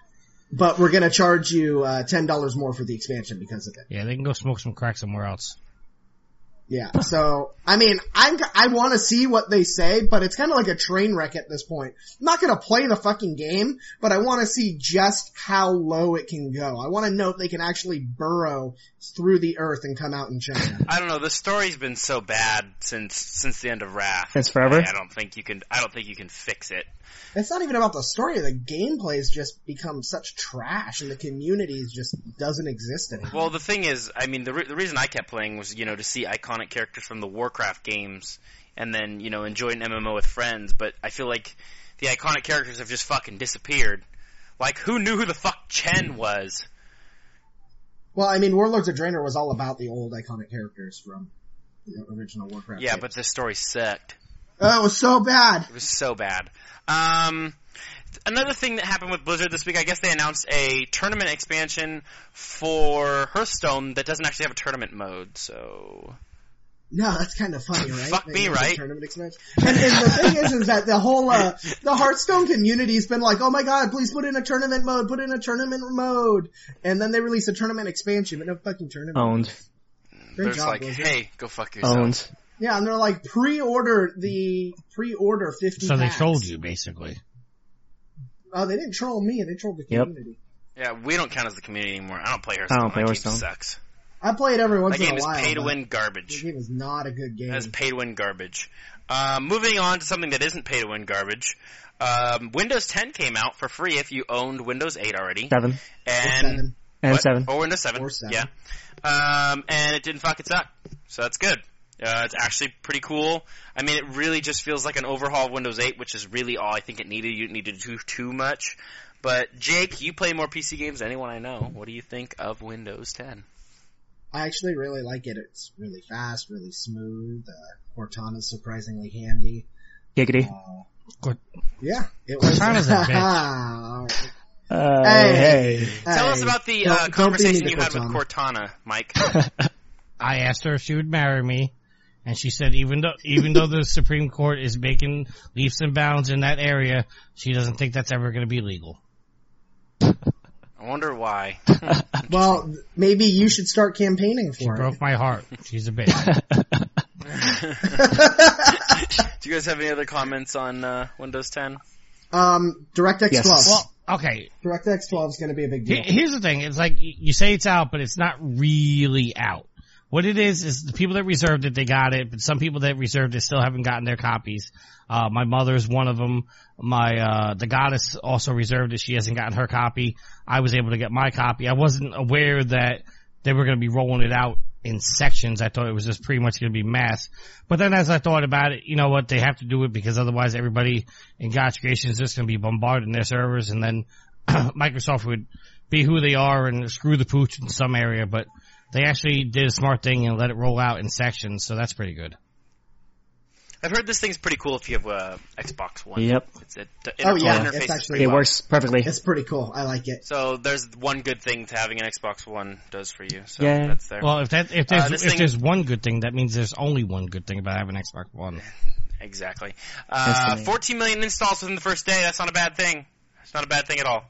But we're gonna charge you uh ten dollars more for the expansion because of it. Yeah, they can go smoke some crack somewhere else. Yeah, so, I mean, I'm, I wanna see what they say, but it's kinda like a train wreck at this point. I'm not gonna play the fucking game, but I wanna see just how low it can go. I wanna know if they can actually burrow through the earth and come out in China. I don't know. The story's been so bad since since the end of Wrath. Since forever? I, I don't think you can. I don't think you can fix it. It's not even about the story, the gameplay's just become such trash, and the community just doesn't exist anymore. Well, the thing is, I mean, the re- the reason I kept playing was, you know, to see iconic characters from the Warcraft games, and then, you know, enjoy an M M O with friends. But I feel like the iconic characters have just fucking disappeared. Like, who knew who the fuck Chen was? Well, I mean, Warlords of Draenor was all about the old iconic characters from the original Warcraft. Yeah, games. but the story sucked. Oh, it was so bad. It was so bad. Um, another thing that happened with Blizzard this week, I guess they announced a tournament expansion for Hearthstone that doesn't actually have a tournament mode, so... No, that's kind of funny, right? Fuck They me, made the right? Tournament expansion. And, and the thing is, is that the whole, uh, the Hearthstone community's been like, oh my god, please put in a tournament mode, put in a tournament mode. And then they release a tournament expansion, but no fucking tournament. Owned. Great They're job, like, Blizzard. hey, go fuck yourself. Owned. Yeah, and they're like, pre-order the, pre-order fifty So they packs. trolled you, basically. Oh, they didn't troll me, they trolled the Yep. community. Yeah, we don't count as the community anymore. I don't play Hearthstone. I don't play that Hearthstone. game sucks. I play it every once That game in a is while. pay to but win The garbage. game is not a good game. That is pay to win garbage. Um, moving on to something that isn't pay to win garbage. Um, Windows ten came out for free if you owned Windows eight already. Seven. Or And seven. And what? seven. Or Windows seven. Or seven. Yeah. Um, and it didn't fuck it up. So that's good. Uh, it's actually pretty cool. I mean, it really just feels like an overhaul of Windows eight, which is really all I think it needed. You didn't need to do too much. But Jake, you play more P C games than anyone I know. What do you think of Windows ten? I actually really like it. It's really fast, really smooth. Uh, Cortana's surprisingly handy. Giggity. Yeah, it was. Cortana's a bitch. Uh, Hey, hey. Tell hey, us about the don't- uh, don't be conversation mean you to had with Cortana. Cortana, Mike. I asked her if she would marry me, and she said even though even though the Supreme Court is making leaps and bounds in that area, she doesn't think that's ever going to be legal. I wonder why. Well, maybe you should start campaigning She for it. broke my heart. She's a bitch. Do you guys have any other comments on uh, Windows ten? Um, DirectX twelve. Yes. Well, okay. DirectX twelve is going to be a big deal. Here- Here's the thing. It's like y- you say it's out, but it's not really out. What it is is the people that reserved it, they got it, but some people that reserved it still haven't gotten their copies. Uh, my mother's one of them. My uh, the goddess also reserved it. She hasn't gotten her copy. I was able to get my copy. I wasn't aware that they were going to be rolling it out in sections. I thought it was just pretty much going to be mass. But then as I thought about it, you know what? They have to do it because otherwise everybody in God's creation is just going to be bombarding their servers, and then Microsoft would be who they are and screw the pooch in some area. But they actually did a smart thing and let it roll out in sections, so that's pretty good. I've heard this thing's pretty cool if you have uh, Xbox One. Yep. It's, it, the Oh, yeah, interface it's is actually- pretty It well. works perfectly. It's pretty cool. I like it. So there's one good thing to having an Xbox One does for you. So Yeah. that's there. Well, if that if there's Uh, this if thing- there's one good thing, that means there's only one good thing about having Xbox One. Exactly. That's Uh, the name. fourteen million installs within the first day. That's not a bad thing. It's not a bad thing at all.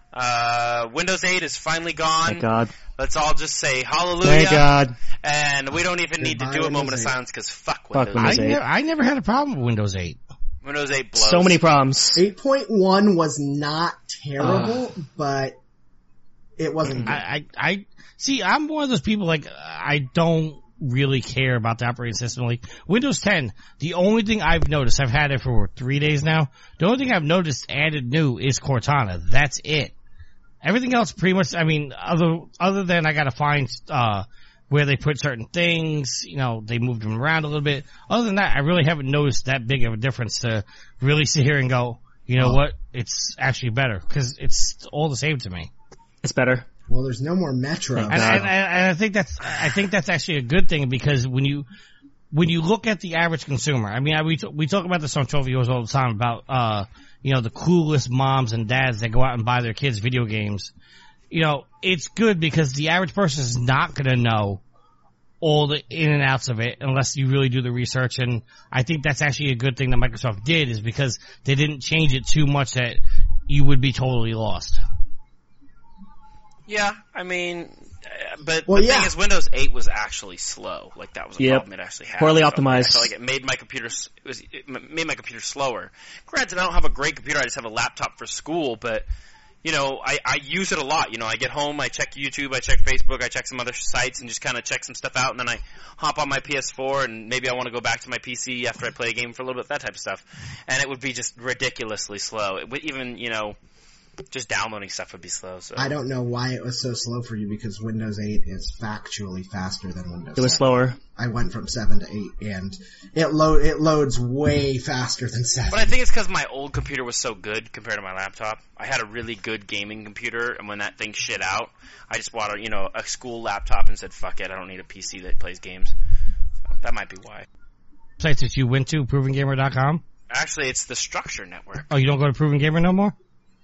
Uh, Windows eight is finally gone. Thank God. Let's all just say hallelujah. Thank God. And we don't even need to Goodbye, do a moment Windows of eight. silence because fuck Fuck Windows. I Windows eight. never, I never had a problem with Windows eight. Windows eight blows. So many problems. eight point one was not terrible, but it wasn't good. I, I, I see. I'm one of those people like I don't really care about the operating system. Like Windows ten, the only thing I've noticed, I've had it for three days now. The only thing I've noticed added new is Cortana. That's it. Everything else pretty much, I mean, other, other than I gotta find, uh, where they put certain things, you know, they moved them around a little bit. Other than that, I really haven't noticed that big of a difference to really sit here and go, you know Oh. what, it's actually better. Cause it's all the same to me. It's better. Well, there's no more Metro. Thank And, God. and, and I think that's, I think that's actually a good thing because when you, when you look at the average consumer, I mean, I, we, t- we talk about this on Trophy Wars all the time about, uh, you know, the coolest moms and dads that go out and buy their kids video games. You know, it's good because the average person is not going to know all the in and outs of it unless you really do the research. And I think that's actually a good thing that Microsoft did is because they didn't change it too much that you would be totally lost. Yeah, I mean, uh, but Well, the yeah. thing is, Windows eight was actually slow. Like that was a Yep. problem it actually had. Poorly So optimized. I felt like it made my computer s- it was it m- made my computer slower. Granted, I don't have a great computer. I just have a laptop for school, but you know, I, I use it a lot. You know, I get home, I check YouTube, I check Facebook, I check some other sites, and just kind of check some stuff out, and then I hop on my P S four, and maybe I want to go back to my P C after I play a game for a little bit, that type of stuff. And it would be just ridiculously slow. It would even, you know, just downloading stuff would be slow. So I don't know why it was so slow for you because Windows eight is factually faster than Windows It was seven. slower. I went from seven to eight and it load, it loads way faster than seven. But I think it's because my old computer was so good compared to my laptop. I had a really good gaming computer, and when that thing shit out, I just bought a, you know, a school laptop and said, fuck it, I don't need a P C that plays games. So that might be why. Sites that you went to, proven gamer dot com? Actually, it's the Structure Network. Oh, you don't go to Proven Gamer no more?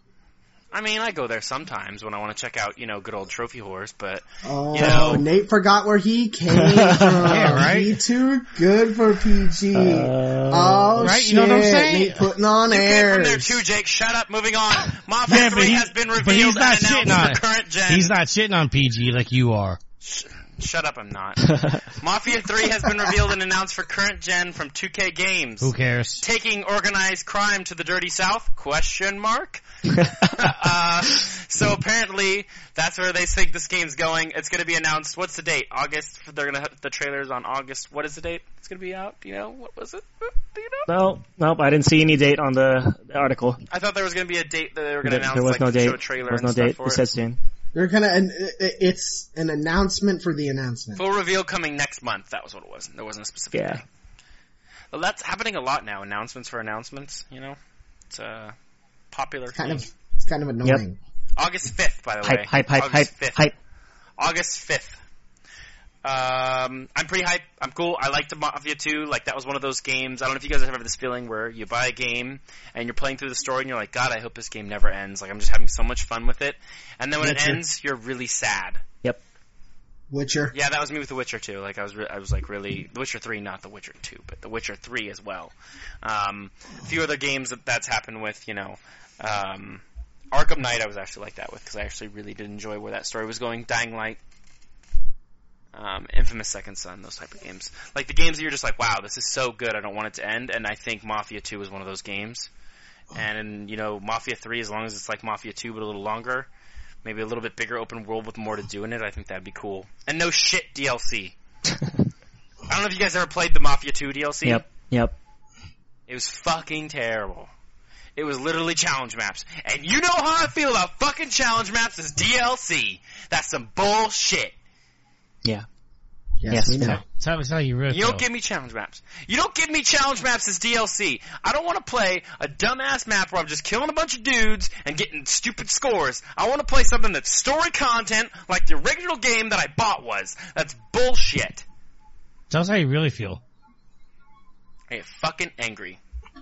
I mean, I go there sometimes when I want to check out, you know, good old trophy whores, but, Oh, you know. Nate forgot where he came from. Yeah, right? He too good for P G. Uh, oh, Right, shit. you know what I'm saying? Nate putting on You came from there airs. too, Jake. Shut up. Moving on. Mafia Yeah, but three he- has been but revealed he's not and shitting announced on for it. current gen. He's not shitting on P G like you are. Sh- Shut up, I'm not. Mafia three has been revealed and announced for current gen from two K Games. Who cares? Taking organized crime to the dirty south? Question mark. uh, so apparently that's where they think this game's going. It's going to be announced. What's the date? August. They're going to the trailers on August. What is the date? It's going to be out. Do you know what was it? Do you know? No, nope, I didn't see any date on the article. I thought there was going to be a date that they were going to There, announce. there was like, no to date. show a trailer There was and no stuff date. for It it. said soon. They're gonna, and it's an announcement for the announcement. Full reveal coming next month. That was what it was. There wasn't a specific Yeah. date. Well, that's happening a lot now. Announcements for announcements. You know, it's a popular It's kind thing. of, it's kind of annoying. August fifth, by the way. Hype, hype, hype, hype, August fifth. hype. August fifth. Um, I'm pretty hyped. I'm cool. I liked Mafia two. Like, that was one of those games. I don't know if you guys have ever this feeling where you buy a game and you're playing through the story and you're like, God, I hope this game never ends. Like, I'm just having so much fun with it. And then when Witcher. it ends, you're really sad. Yep. Witcher. Yeah, that was me with The Witcher two. Like, I was, re- I was like really, The Witcher three, not The Witcher two, but The Witcher three as well. Um, a few other games that that's happened with, you know, um, Arkham Knight I was actually like that with, because I actually really did enjoy where that story was going. Dying Light. Um, Infamous Second Son, those type of games. Like, the games that you're just like, wow, this is so good, I don't want it to end, and I think Mafia two is one of those games. And, you know, Mafia three, as long as it's like Mafia two, but a little longer, maybe a little bit bigger open world with more to do in it, I think that'd be cool. And no shit D L C. I don't know if you guys ever played the Mafia two D L C. Yep. Yep. It was fucking terrible. It was literally challenge maps. And you know how I feel about fucking challenge maps as D L C. That's some bullshit. Yeah. Yes, Yes, we know. yeah. Tell me how you really You feel. don't give me challenge maps. You don't give me challenge maps as D L C. I don't want to play a dumbass map where I'm just killing a bunch of dudes and getting stupid scores. I want to play something that's story content like the original game that I bought was. That's bullshit. Tell us how you really feel. I get fucking angry.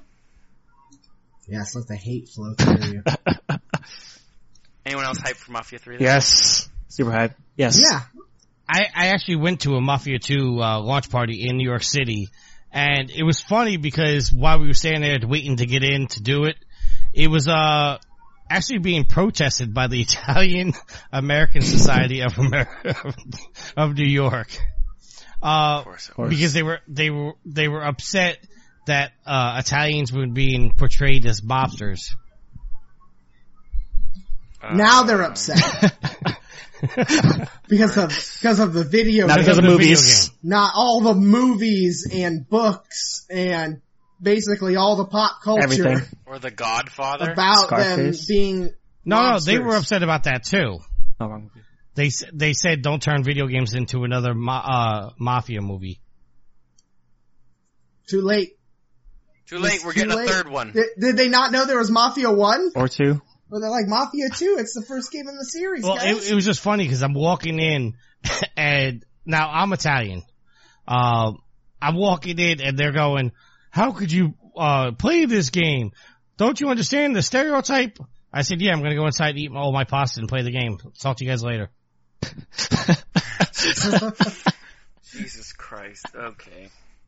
Yes, let the hate flow through you. Anyone else hyped for Mafia three? Yes. Super hype. Yes. Yeah. I, I actually went to a Mafia two uh, launch party in New York City, and it was funny because while we were standing there waiting to get in to do it, it was uh actually being protested by the Italian American Society of America of New York. Uh, Of course it was. because they were they were they were upset that uh Italians were being portrayed as mobsters. Uh, Now they're upset. because of because of the video Not game. because of the movies. video Not all the movies and books and basically all the pop culture Everything. Or The Godfather. about Scarface. them being No, mobsters. no, they were upset about that too. Oh, wrong movie. They s- they said don't turn video games into another ma- uh, mafia movie. Too late. Too late, we're Too getting late. a third one. Did, did they not know there was Mafia one? Or two. Or they're like, Mafia two, it's the first game in the series, Well, guys. it, it was just funny because I'm walking in, and now I'm Italian. Um, I'm walking in, and they're going, "How could you uh play this game? Don't you understand the stereotype?" I said, "Yeah, I'm going to go inside, eat all my pasta, and play the game. Talk to you guys later." Jesus Christ. Okay.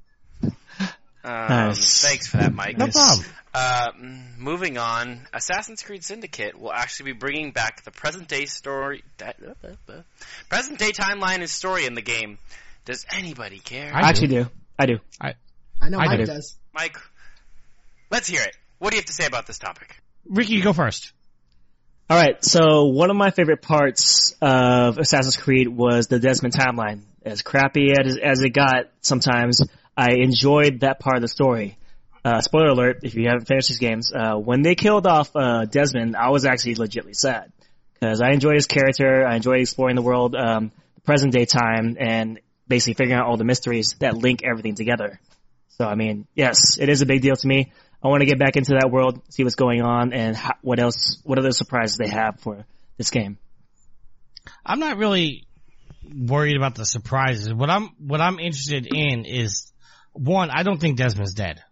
Um, Nice. Thanks for that, Mike. No problem. Uh, mm, moving on, Assassin's Creed Syndicate will actually be bringing back the present day story, present day timeline and story in the game. Does anybody care? I I actually do. I do. I know I Mike do. does. Mike, let's hear it. What do you have to say about this topic? Ricky, you go first. All right, so one of my favorite parts of Assassin's Creed was the Desmond timeline. As crappy as, as it got sometimes, I enjoyed that part of the story. Uh, spoiler alert, if you haven't finished these games, uh, when they killed off uh, Desmond, I was actually legitimately sad. Because I enjoyed his character, I enjoyed exploring the world, um, the present day time, and basically figuring out all the mysteries that link everything together. So, I mean, yes, it is a big deal to me. I want to get back into that world, see what's going on, and how, what else, what other surprises they have for this game. I'm not really worried about the surprises. What I'm what I'm interested in is, one, I don't think Desmond's dead.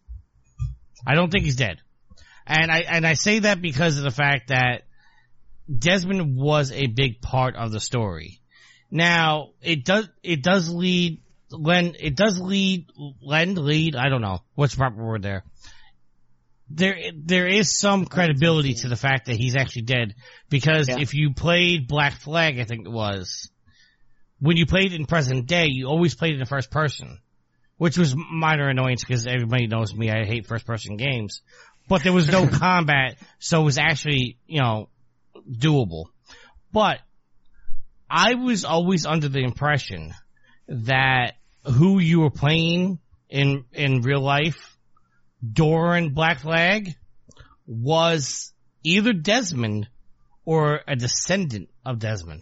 I don't think he's dead. And I and I say that because of the fact that Desmond was a big part of the story. Now, it does it does lead lend it does lead lend lead, I don't know. What's the proper word there? There, there is some credibility to the fact that he's actually dead, because Yeah. if you played Black Flag, I think it was, when you played in present day, you always played in the first person, which was minor annoyance because everybody knows me, I hate first person games, but there was no combat, so it was actually, you know, doable. But I was always under the impression that who you were playing in, in real life during Black Flag was either Desmond or a descendant of Desmond.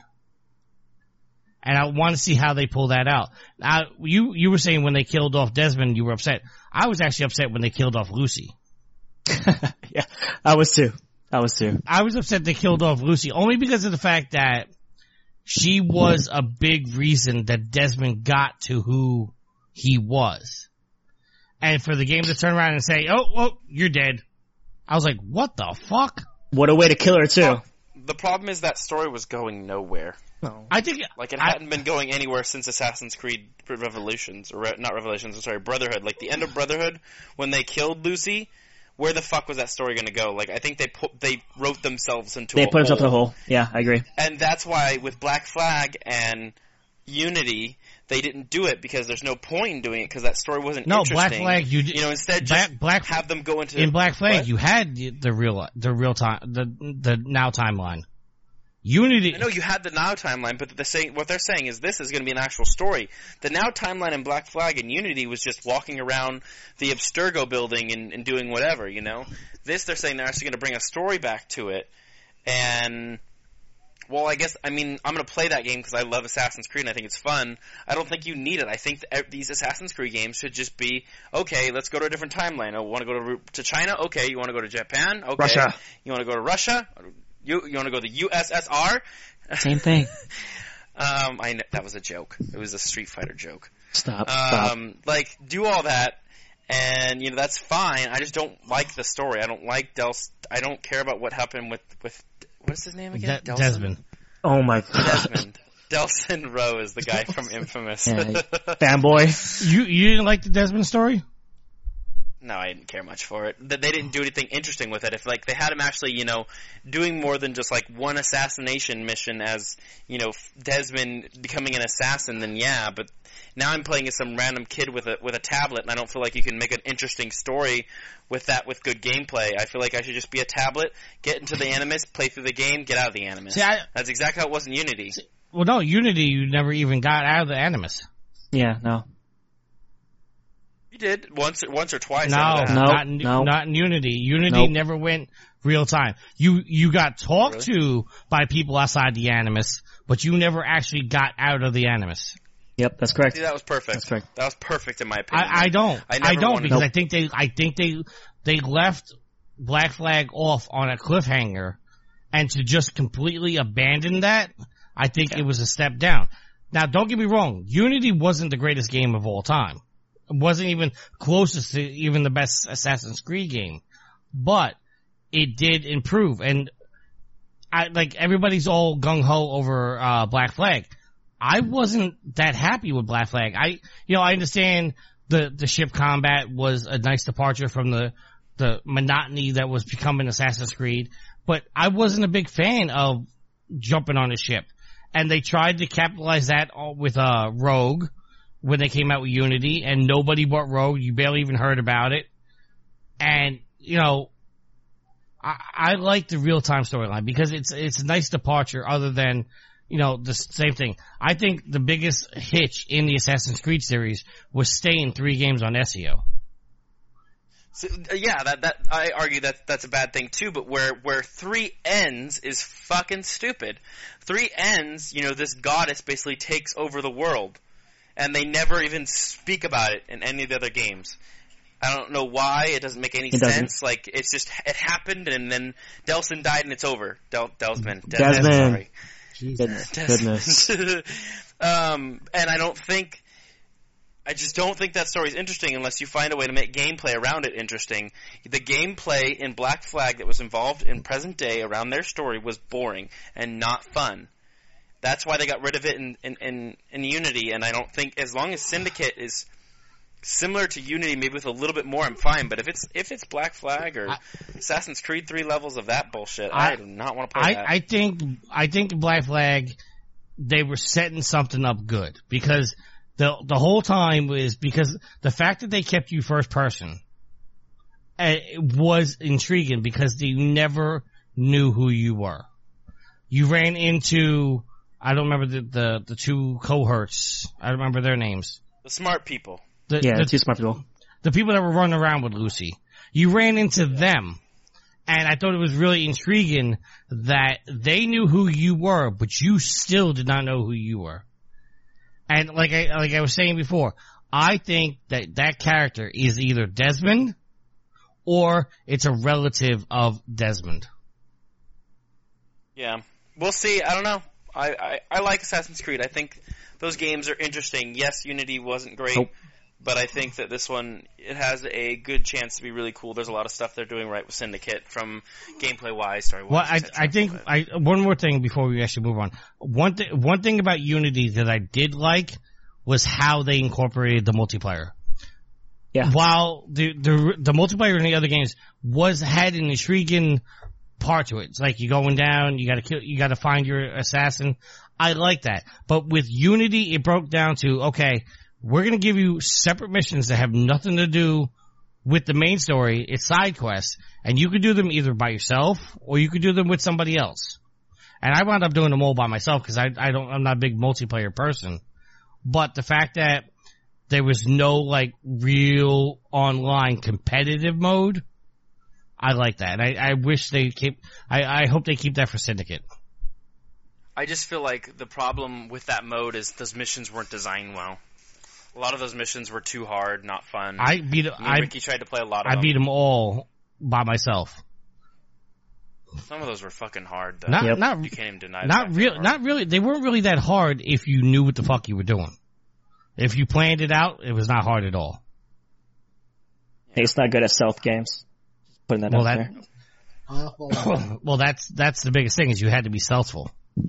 And I want to see how they pull that out. Now, you, you were saying when they killed off Desmond, you were upset. I was actually upset when they killed off Lucy. Yeah, I was too. I was too. I was upset they killed off Lucy only because of the fact that she was a big reason that Desmond got to who he was. And for the game to turn around and say, oh, oh, you're dead. I was like, what the fuck? What a way to kill her, too. Well, the problem is that story was going nowhere. No. I think, Like, it I, hadn't been going anywhere since Assassin's Creed Revolutions, or Re- not Revolutions, I'm sorry, Brotherhood. Like, the end of Brotherhood, when they killed Lucy, where the fuck was that story going to go? Like, I think they put, they wrote themselves into They a put themselves in a hole. hole. Yeah, I agree. And that's why with Black Flag and Unity, they didn't do it because there's no point in doing it because that story wasn't no, interesting. Black Flag, you did, You know, instead Black, just Black, have them go into... in Black Flag, What? you had the, the real, the real time, the, the now timeline. Unity. I know you had the Now timeline, but the saying, what they're saying is this is going to be an actual story. The Now timeline in Black Flag and Unity was just walking around the Abstergo building and, and doing whatever, you know? This, they're saying they're actually going to bring a story back to it. And, well, I guess, I mean, I'm going to play that game because I love Assassin's Creed and I think it's fun. I don't think you need it. I think that these Assassin's Creed games should just be, okay, let's go to a different timeline. Oh, want to go to, to China? Okay. You want to go to Japan? Okay. Russia. You want to go to Russia? You you want to go to the U S S R? Same thing. um, I know, that was a joke. It was a Street Fighter joke. Stop. Stop. Um, like do all that, and you know that's fine. I just don't like the story. I don't like Del. I don't care about what happened with with what's his name again? De- Delson? Desmond. Oh my god. Desmond. Delson Rowe is the guy from Infamous. Yeah, fanboy. You, you didn't like the Desmond story? No, I didn't care much for it. They didn't do anything interesting with it. If like they had him actually, you know, doing more than just like one assassination mission as, you know, Desmond becoming an assassin, then yeah. But now I'm playing as some random kid with a with a tablet, and I don't feel like you can make an interesting story with that with good gameplay. I feel like I should just be a tablet, get into the Animus, play through the game, get out of the Animus. See, I, That's exactly how it was in Unity. see, well, no, Unity, you never even got out of the Animus. Yeah, no. You did once, once or twice. No, out of that. No. not in, no. not in Unity. Unity Nope. never went real time. You you got talked to by people outside the Animus, but you never actually got out of the Animus. Yep, that's correct. See, that was perfect. That's correct. That was perfect in my opinion. I, I don't. I I, never don't wanted- because Nope. I think they I think they they left Black Flag off on a cliffhanger, and to just completely abandon that, I think Yeah. it was a step down. Now, don't get me wrong. Unity wasn't the greatest game of all time. It wasn't even closest to even the best Assassin's Creed game, but it did improve. And I like everybody's all gung ho over uh Black Flag. I wasn't that happy with Black Flag. I, you know, I understand the the ship combat was a nice departure from the the monotony that was becoming Assassin's Creed, but I wasn't a big fan of jumping on a ship. And they tried to capitalize that all with uh Rogue when they came out with Unity, and nobody bought Rogue. You barely even heard about it. And, you know, I, I like the real-time storyline because it's it's a nice departure other than, you know, the same thing. I think the biggest hitch in the Assassin's Creed series was staying three games on S E O. So, uh, yeah, that that I argue that that's a bad thing too. But where where three ends is fucking stupid. Three ends, you know, this goddess basically takes over the world, and they never even speak about it in any of the other games. I don't know why. It doesn't make any It doesn't. sense. Like it's just it happened, and then Delson died, and it's over. Del Desmond. Desmond. Sorry. Goodness. Desmond. Goodness. um, and I don't think. I just don't think that story is interesting unless you find a way to make gameplay around it interesting. The gameplay in Black Flag that was involved in present day around their story was boring and not fun. That's why they got rid of it in, in, in, in Unity, and I don't think, as long as Syndicate is similar to Unity, maybe with a little bit more, I'm fine. But if it's if it's Black Flag or I- Assassin's Creed three levels of that bullshit, I- I, do not want to play I, that. I think I think Black Flag, they were setting something up good because the the whole time was because the fact that they kept you first person uh, it was intriguing because they never knew who you were. You ran into I don't remember the the, the two cohorts. I don't remember their names. the smart people. The, Yeah, the, two smart people. the people that were running around with Lucy. You ran into them. And I thought it was really intriguing that they knew who you were, but you still did not know who you were. And like I, like I was saying before, I think that that character is either Desmond or it's a relative of Desmond. Yeah. We'll see. I don't know. I, I, I like Assassin's Creed. I think those games are interesting. Yes, Unity wasn't great, Nope. but I think that this one, it has a good chance to be really cool. There's a lot of stuff they're doing right with Syndicate from gameplay-wise, story-wise. Well, I, et cetera. I think I, one more thing before we actually move on. One thing, one thing about Unity that I did like was how they incorporated the multiplayer. Yeah. While the, the, the multiplayer in the other games was, had an intriguing part to it. It's like you're going down, you gotta kill, you gotta find your assassin. I like that. But with Unity, it broke down to, okay, we're gonna give you separate missions that have nothing to do with the main story. It's side quests, and you could do them either by yourself or you could do them with somebody else. And I wound up doing them all by myself because I, I don't, I'm not a big multiplayer person. But the fact that there was no, like, real online competitive mode, I like that. I, I wish they keep, I, I hope they keep that for Syndicate. I just feel like the problem with that mode is those missions weren't designed well. A lot of those missions were too hard, not fun. I beat, Me and I, Ricky tried to play a lot of I them. beat them all by myself. Some of those were fucking hard, though. Not, Yep. not, You can't even deny not that. real, not really, they weren't really that hard if you knew what the fuck you were doing. If you planned it out, it was not hard at all. Nate's not good at stealth games. Just putting that Well, out that, there. Awful. well, that's, that's the biggest thing is you had to be stealthful.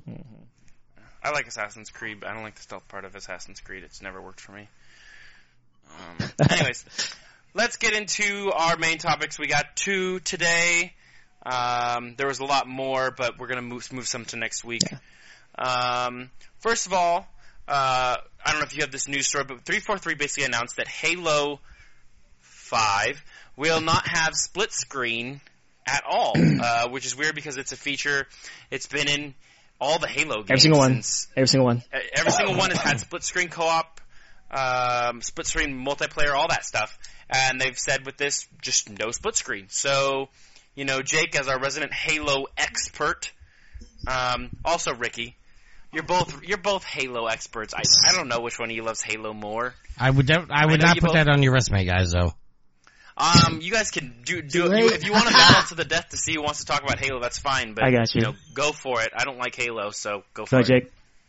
I like Assassin's Creed, but I don't like the stealth part of Assassin's Creed. It's never worked for me. Um, anyways, let's get into our main topics. We got two today. Um, there was a lot more, but we're going to move, move some to next week. Um, first of all, uh, I don't know if you have this news story, but three forty-three basically announced that Halo five will not have split screen at all, uh, which is weird because it's a feature. It's been in all the Halo games. Every single one. Since, Every single one. uh, every single one has had split screen co-op, um, split screen multiplayer, all that stuff. And they've said with this, just no split screen. So, you know, Jake, as our resident Halo expert, um, also Ricky, you're both you're both Halo experts. I I don't know which one of you loves Halo more. I would, def- I would know not you put both- that on your resume, guys, though. Um, you guys can do do Too it. late. If you want to battle to the death to see who wants to talk about Halo, that's fine. But I got you. know, go for it. I don't like Halo, so go for Go, it. Jake.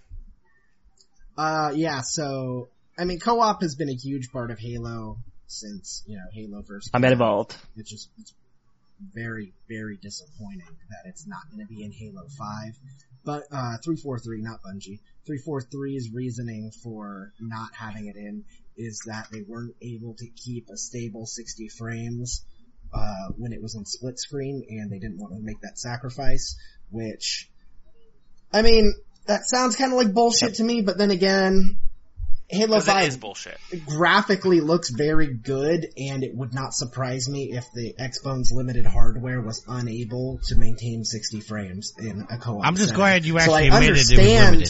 Uh, yeah, so, I mean, co-op has been a huge part of Halo since, you know, Halo first I'm came at out. Evolved. It's just, it's very, very disappointing that it's not going to be in Halo five. But, uh, three forty-three, not Bungie. three forty-three's reasoning for not having it in is that they weren't able to keep a stable sixty frames, uh, when it was in split screen, and they didn't want to make that sacrifice, which, I mean, that sounds kind of like bullshit to me, but then again, Halo Because it five is bullshit. graphically looks very good, and it would not surprise me if the Xbox limited hardware was unable to maintain sixty frames in a co-op I'm just setting. glad you So I actually admitted it was understand- limited.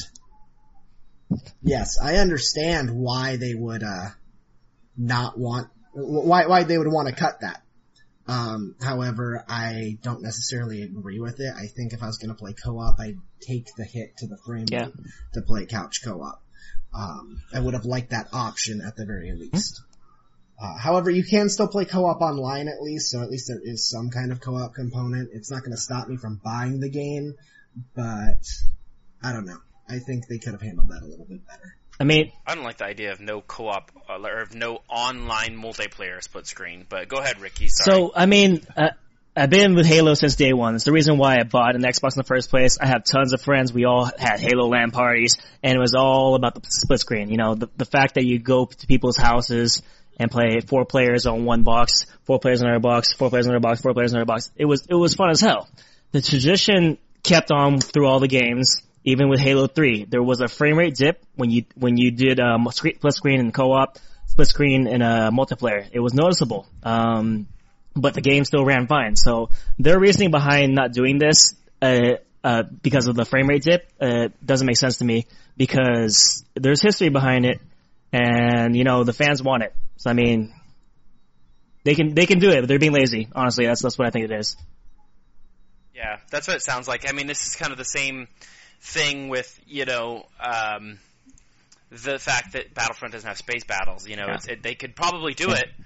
Yes, I understand why they would, uh, not want, why, why they would want to cut that. Um, however, I don't necessarily agree with it. I think if I was gonna play co-op, I'd take the hit to the frame Yeah. rate to play couch co-op. Um, I would have liked that option at the very least. Uh, however, you can still play co-op online at least, so at least there is some kind of co-op component. It's not gonna stop me from buying the game, but I don't know. I think they could have handled that a little bit better. I mean, I don't like the idea of no co-op uh, or of no online multiplayer split screen. But go ahead, Ricky. Sorry. so, I mean, uh, I've been with Halo since day one. It's the reason why I bought an Xbox in the first place. I have tons of friends. We all had Halo LAN parties, and it was all about the split screen. You know, the, the fact that you go to people's houses and play four players on one box, four players on another box, four players on another box, four players on another box. It was, it was fun as hell. The tradition kept on through all the games. Even with Halo three, there was a frame rate dip when you when you did um, split screen and co-op, split screen and uh, multiplayer. It was noticeable, um, but the game still ran fine. So their reasoning behind not doing this uh, uh, because of the frame rate dip uh, doesn't make sense to me because there's history behind it, and you know the fans want it. So I mean, they can they can do it, but they're being lazy. Honestly, that's that's what I think it is. Yeah, that's what it sounds like. I mean, this is kind of the same thing with, you know, um, the fact that Battlefront doesn't have space battles. You know, Yeah. it's, it, they could probably do Yeah. it,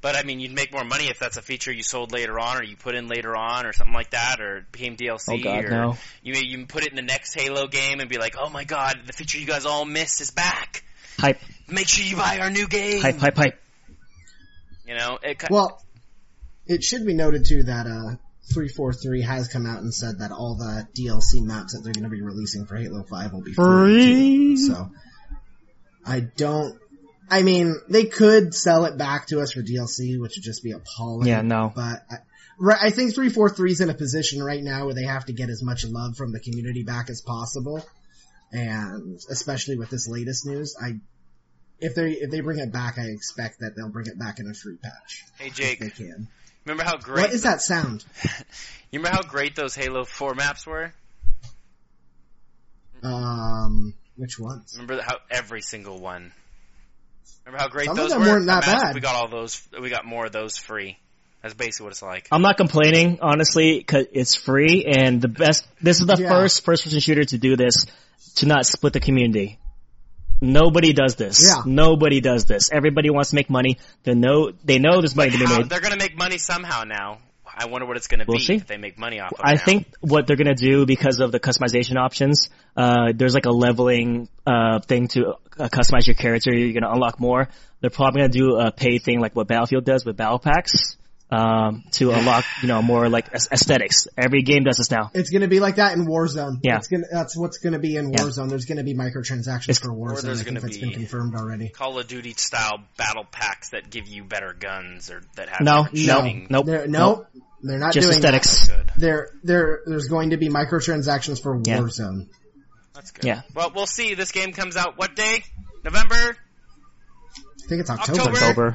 But I mean, you'd make more money if that's a feature you sold later on, or you put in later on, or something like that, or it became D L C. Oh God, or no. You you put it in the next Halo game and be like, oh my God, the feature you guys all missed is back. Hype. Make sure you buy our new game. Hype, hype, hype. You know, it. Well, it should be noted too that uh, three forty-three has come out and said that all the D L C maps that they're going to be releasing for Halo five will be free. Too. So, I don't. I mean, they could sell it back to us for D L C, which would just be appalling. Yeah, no. But I, right, I think three forty-three is in a position right now where they have to get as much love from the community back as possible, and especially with this latest news, I. If they if they bring it back, I expect that they'll bring it back in a free patch. Hey Jake, if they can. Remember how great? What is that sound? You remember how great those Halo four maps were? Um, which ones? Remember how every single one. Remember how great Some those of them were? weren't that Imagine bad. if we got all those. We got more of those free. That's basically what it's like. I'm not complaining, honestly, because it's free, and the best. This is the Yeah. first first-person shooter to do this, to not split the community. Nobody does this. Yeah. Nobody does this. Everybody wants to make money. They know they know there's money to be How, made. they're going to make money somehow now. I wonder what it's going to We'll be see. if they make money off of it I now. think what they're gonna do, because of the customization options, uh, there's like a leveling, uh, thing to uh, customize your character. You're gonna unlock more. They're probably gonna do a pay thing like what Battlefield does with battle packs, um, to unlock, you know, more like aesthetics. Every game does this now. It's gonna be like that in Warzone. Yeah. It's gonna, that's what's gonna be in Yeah. Warzone. There's gonna be microtransactions It's- for Warzone. there's I think gonna that's be- been confirmed already. Call of Duty style battle packs that give you better guns or that have No, different no, shooting. nope, They're, nope. nope. They're not Just doing aesthetics. Good. that. There, there, there's going to be microtransactions for Yeah. Warzone. That's good. Yeah. Well, we'll see. This game comes out what day? November? I think it's October. October. October.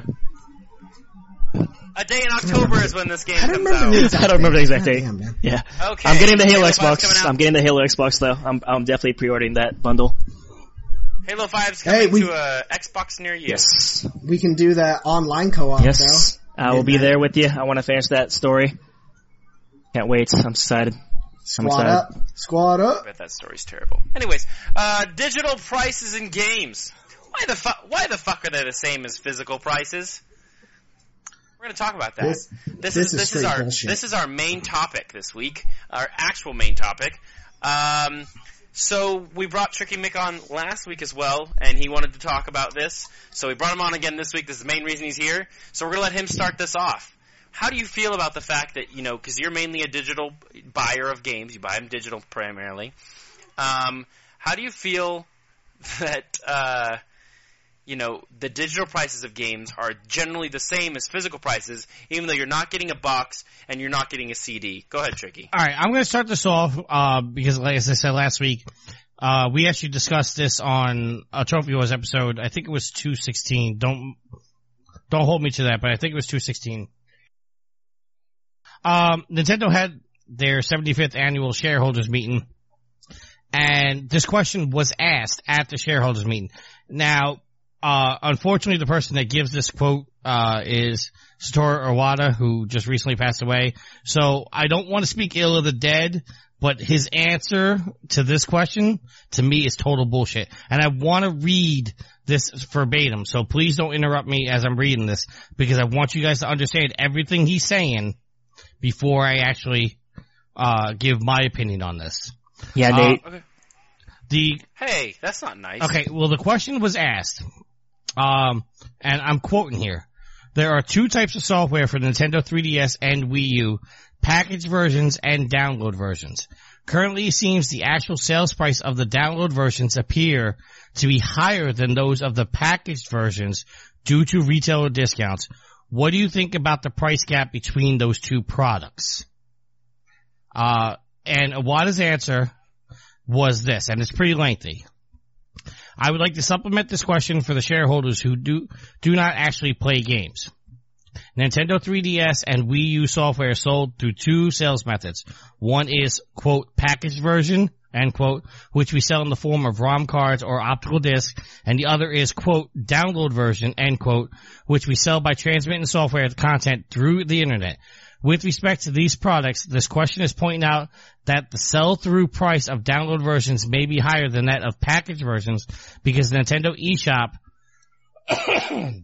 A day in October is when this game I don't comes remember out. the exact I don't remember the exact date. date. Damn, man. Yeah. Okay. I'm getting the Halo Halo five's coming Xbox. out. I'm getting the Halo Xbox though. I'm I'm definitely pre-ordering that bundle. Halo five's coming Hey, we- to a Xbox near you. Yes. We can do the online co-op Yes. though. I will be Midnight. there with you. I want to finish that story. Can't wait. I'm excited. Squad excited. up. Squad I up. bet that story's terrible. Anyways, uh, digital prices in games. Why the fuck? Why the fuck are they the same as physical prices? We're gonna talk about that. This- This, this is is this is straight our bullshit. this is our main topic this week. Our actual main topic. Um, so we brought Tricky Mick on last week as well, and he wanted to talk about this. So we brought him on again this week. This is the main reason he's here. So we're gonna let him start this off. How do you feel about the fact that, you know, because you're mainly a digital buyer of games, you buy them digital primarily. Um, how do you feel that, uh, you know, the digital prices of games are generally the same as physical prices, even though you're not getting a box and you're not getting a C D? Go ahead, Tricky. All right, I'm going to start this off uh, because, like as I said last week, uh, we actually discussed this on a Trophy Wars episode. I think it was two sixteen. Don't don't hold me to that, but I think it was two sixteen. Um, Nintendo had their seventy-fifth annual shareholders meeting, and this question was asked at the shareholders meeting. Now, uh, unfortunately, the person that gives this quote uh is Satoru Iwata, who just recently passed away. So I don't want to speak ill of the dead, but his answer to this question, to me, is total bullshit. And I want to read this verbatim, so please don't interrupt me as I'm reading this, because I want you guys to understand everything he's saying before I actually uh give my opinion on this. Yeah, Uh, Nate. Okay. The Hey, that's not nice. Okay, well, the question was asked, um, and I'm quoting here. There are two types of software for Nintendo three D S and Wii U, packaged versions and download versions. Currently, it seems the actual sales price of the download versions appear to be higher than those of the packaged versions due to retailer discounts. What do you think about the price gap between those two products? Uh, and Iwata's answer was this, and it's pretty lengthy. I would like to supplement this question for the shareholders who do do not actually play games. Nintendo three D S and Wii U software is sold through two sales methods. One is, quote, packaged version, end quote, which we sell in the form of ROM cards or optical discs, and the other is, quote, download version, end quote, which we sell by transmitting software content through the internet. With respect to these products, this question is pointing out that the sell-through price of download versions may be higher than that of packaged versions because Nintendo eShop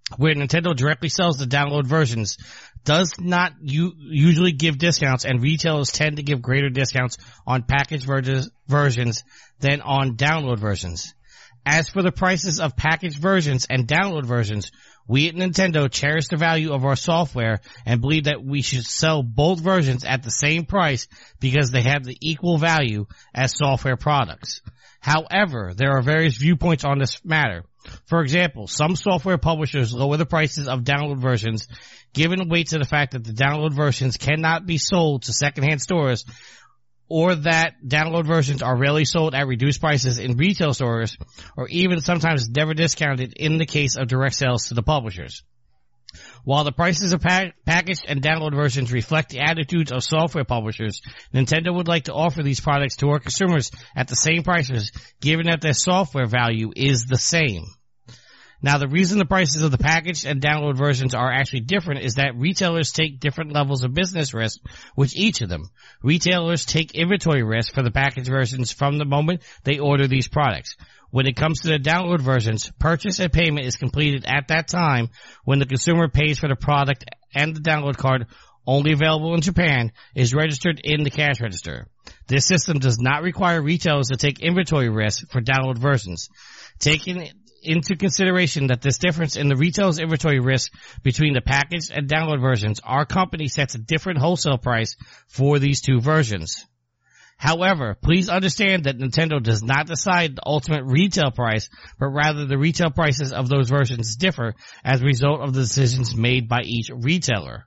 where Nintendo directly sells the download versions, does not u- usually give discounts, and retailers tend to give greater discounts on packaged ver- versions than on download versions. As for the prices of packaged versions and download versions, we at Nintendo cherish the value of our software and believe that we should sell both versions at the same price because they have the equal value as software products. However, there are various viewpoints on this matter. For example, some software publishers lower the prices of download versions, giving weight to the fact that the download versions cannot be sold to secondhand stores, or that download versions are rarely sold at reduced prices in retail stores, or even sometimes never discounted in the case of direct sales to the publishers. While the prices of pa- packaged and download versions reflect the attitudes of software publishers, Nintendo would like to offer these products to our consumers at the same prices, given that their software value is the same. Now, the reason the prices of the packaged and download versions are actually different is that retailers take different levels of business risk with each of them. Retailers take inventory risk for the packaged versions from the moment they order these products. When it comes to the download versions, purchase and payment is completed at that time when the consumer pays for the product, and the download card, only available in Japan, is registered in the cash register. This system does not require retailers to take inventory risk for download versions. Taking into consideration that this difference in the retailer's inventory risk between the packaged and download versions, our company sets a different wholesale price for these two versions. However, please understand that Nintendo does not decide the ultimate retail price, but rather the retail prices of those versions differ as a result of the decisions made by each retailer.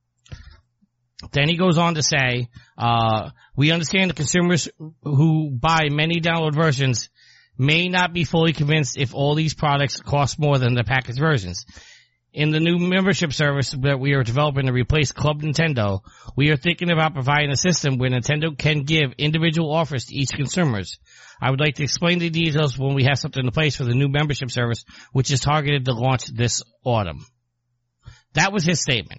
Then he goes on to say, uh, we understand the consumers who buy many download versions may not be fully convinced if all these products cost more than the packaged versions. In the new membership service that we are developing to replace Club Nintendo, we are thinking about providing a system where Nintendo can give individual offers to each consumers. I would like to explain the details when we have something in place for the new membership service, which is targeted to launch this autumn. That was his statement.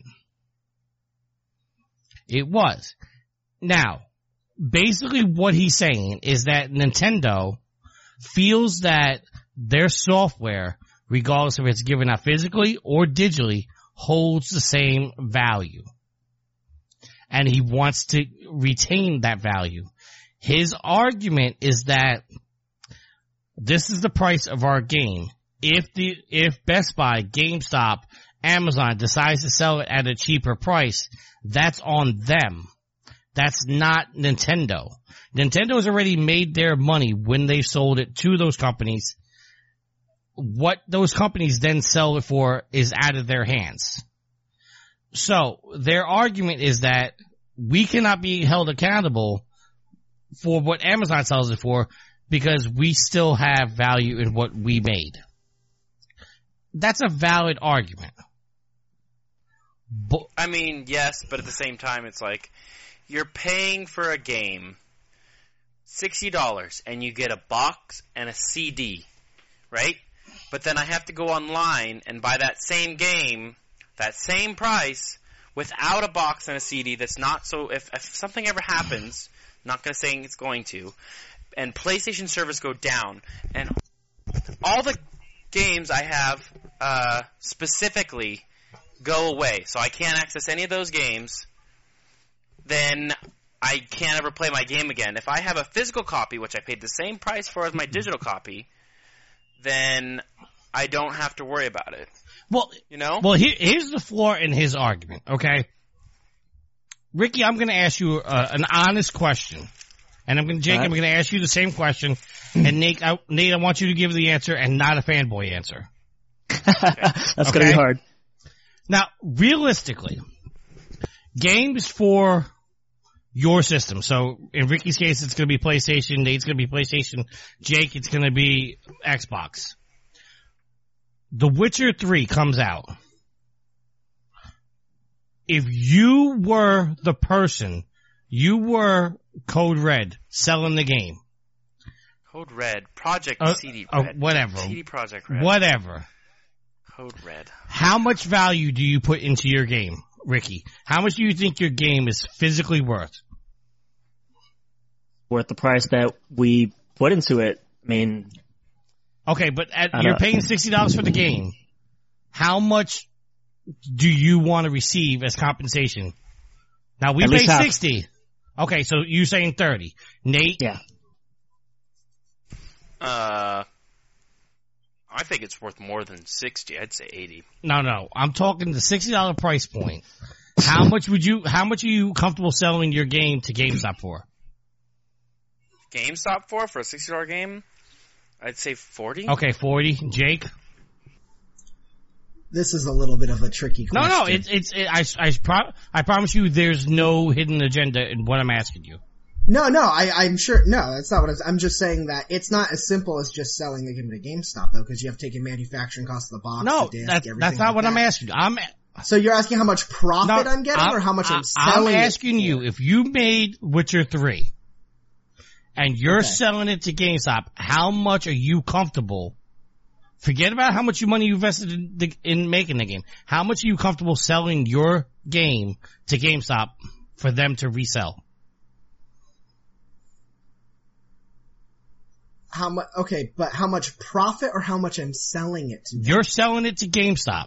It was. Now, basically what he's saying is that Nintendo feels that their software, regardless if it's given out physically or digitally, holds the same value. And he wants to retain that value. His argument is that this is the price of our game. If the, if Best Buy, GameStop, Amazon decides to sell it at a cheaper price, that's on them. That's not Nintendo. Nintendo has already made their money when they sold it to those companies. What those companies then sell it for is out of their hands. So their argument is that we cannot be held accountable for what Amazon sells it for because we still have value in what we made. That's a valid argument. But, I mean, yes, but at the same time, it's like you're paying for a game sixty dollars and you get a box and a C D, right? But then I have to go online and buy that same game, that same price, without a box and a C D that's not so... If, if something ever happens, not going to say it's going to, and PlayStation servers go down, and all the games I have uh, specifically go away, so I can't access any of those games, then I can't ever play my game again. If I have a physical copy, which I paid the same price for as my digital copy, then I don't have to worry about it. Well, you know? Well, here, here's the flaw in his argument, okay? Ricky, I'm going to ask you uh, an honest question. And I'm going to, Jake, right. I'm going to ask you the same question. And Nate I, Nate, I want you to give the answer and not a fanboy answer. That's okay? going to be hard. Now, realistically, games for your system. So in Ricky's case, it's going to be PlayStation. Nate's going to be PlayStation. Jake, it's going to be Xbox. The Witcher three comes out. If you were the person, you were Code Red selling the game. Code Red, Project uh, C D uh, Red. whatever. C D Project Red. Whatever. Code Red. How much value do you put into your game, Ricky? How much do you think your game is physically worth? Worth the price that we put into it. I mean... Okay, but at, I you're don't... paying sixty dollars for the game. how much do you want to receive as compensation? Now we At pay least half. sixty. Okay, so you're saying thirty. Nate? Yeah. Uh, I think it's worth more than sixty. I'd say eighty. No, no. I'm talking the sixty dollars price point. How much would you, how much are you comfortable selling your game to GameStop for? GameStop for for a sixty dollar game? I'd say forty. Okay, forty. Jake? This is a little bit of a tricky No, question. no, it's, it's, it, I, I, pro- I promise you there's no hidden agenda in what I'm asking you. No, no, I, I'm sure, no, that's not what I'm, I'm just saying that it's not as simple as just selling the game to GameStop though, because you have taken manufacturing costs of the box, No, the disc, that's, everything that's not like what that. I'm asking you. I'm, So you're asking how much profit no, I'm getting or how much I'm, I'm selling it asking you, for? if you made Witcher three and you're Okay. selling it to GameStop, how much are you comfortable? Forget about how much you money you invested in, the, in making the game. How much are you comfortable selling your game to GameStop for them to resell? How much, okay, but how much profit or how much I'm selling it to them? You're selling it to GameStop.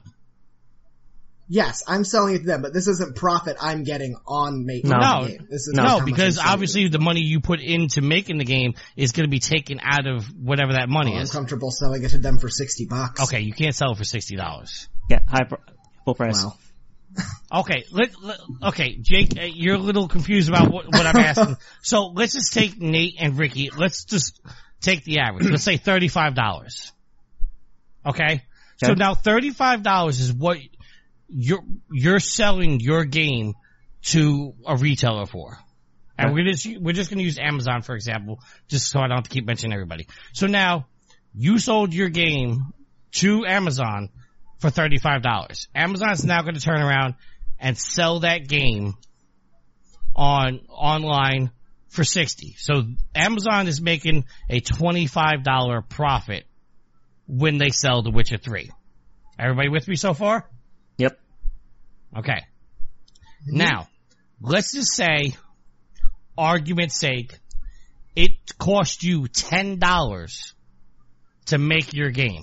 Yes, I'm selling it to them, but this isn't profit I'm getting on making No. the game. This is just how No, much because I'm selling obviously it. the money you put into making the game is going to be taken out of whatever that money I'm is. comfortable selling it to them for sixty bucks. Okay, you can't sell it for sixty dollars. Yeah, high pr- full price. Wow. Okay, let, let okay, Jake, uh, you're a little confused about what, what I'm asking. So let's just take Nate and Ricky. Let's just take the average. Let's say thirty-five dollars. Okay? So Okay. now thirty-five dollars is what you're, you're selling your game to a retailer for. And we're just, we're just gonna use Amazon for example, just so I don't have to keep mentioning everybody. So now, you sold your game to Amazon for thirty-five dollars. Amazon's now gonna turn around and sell that game on, online for sixty. So Amazon is making a twenty-five dollars profit when they sell The Witcher three. Everybody with me so far? Yep. Okay. Now, let's just say, argument's sake, it cost you ten dollars to make your game.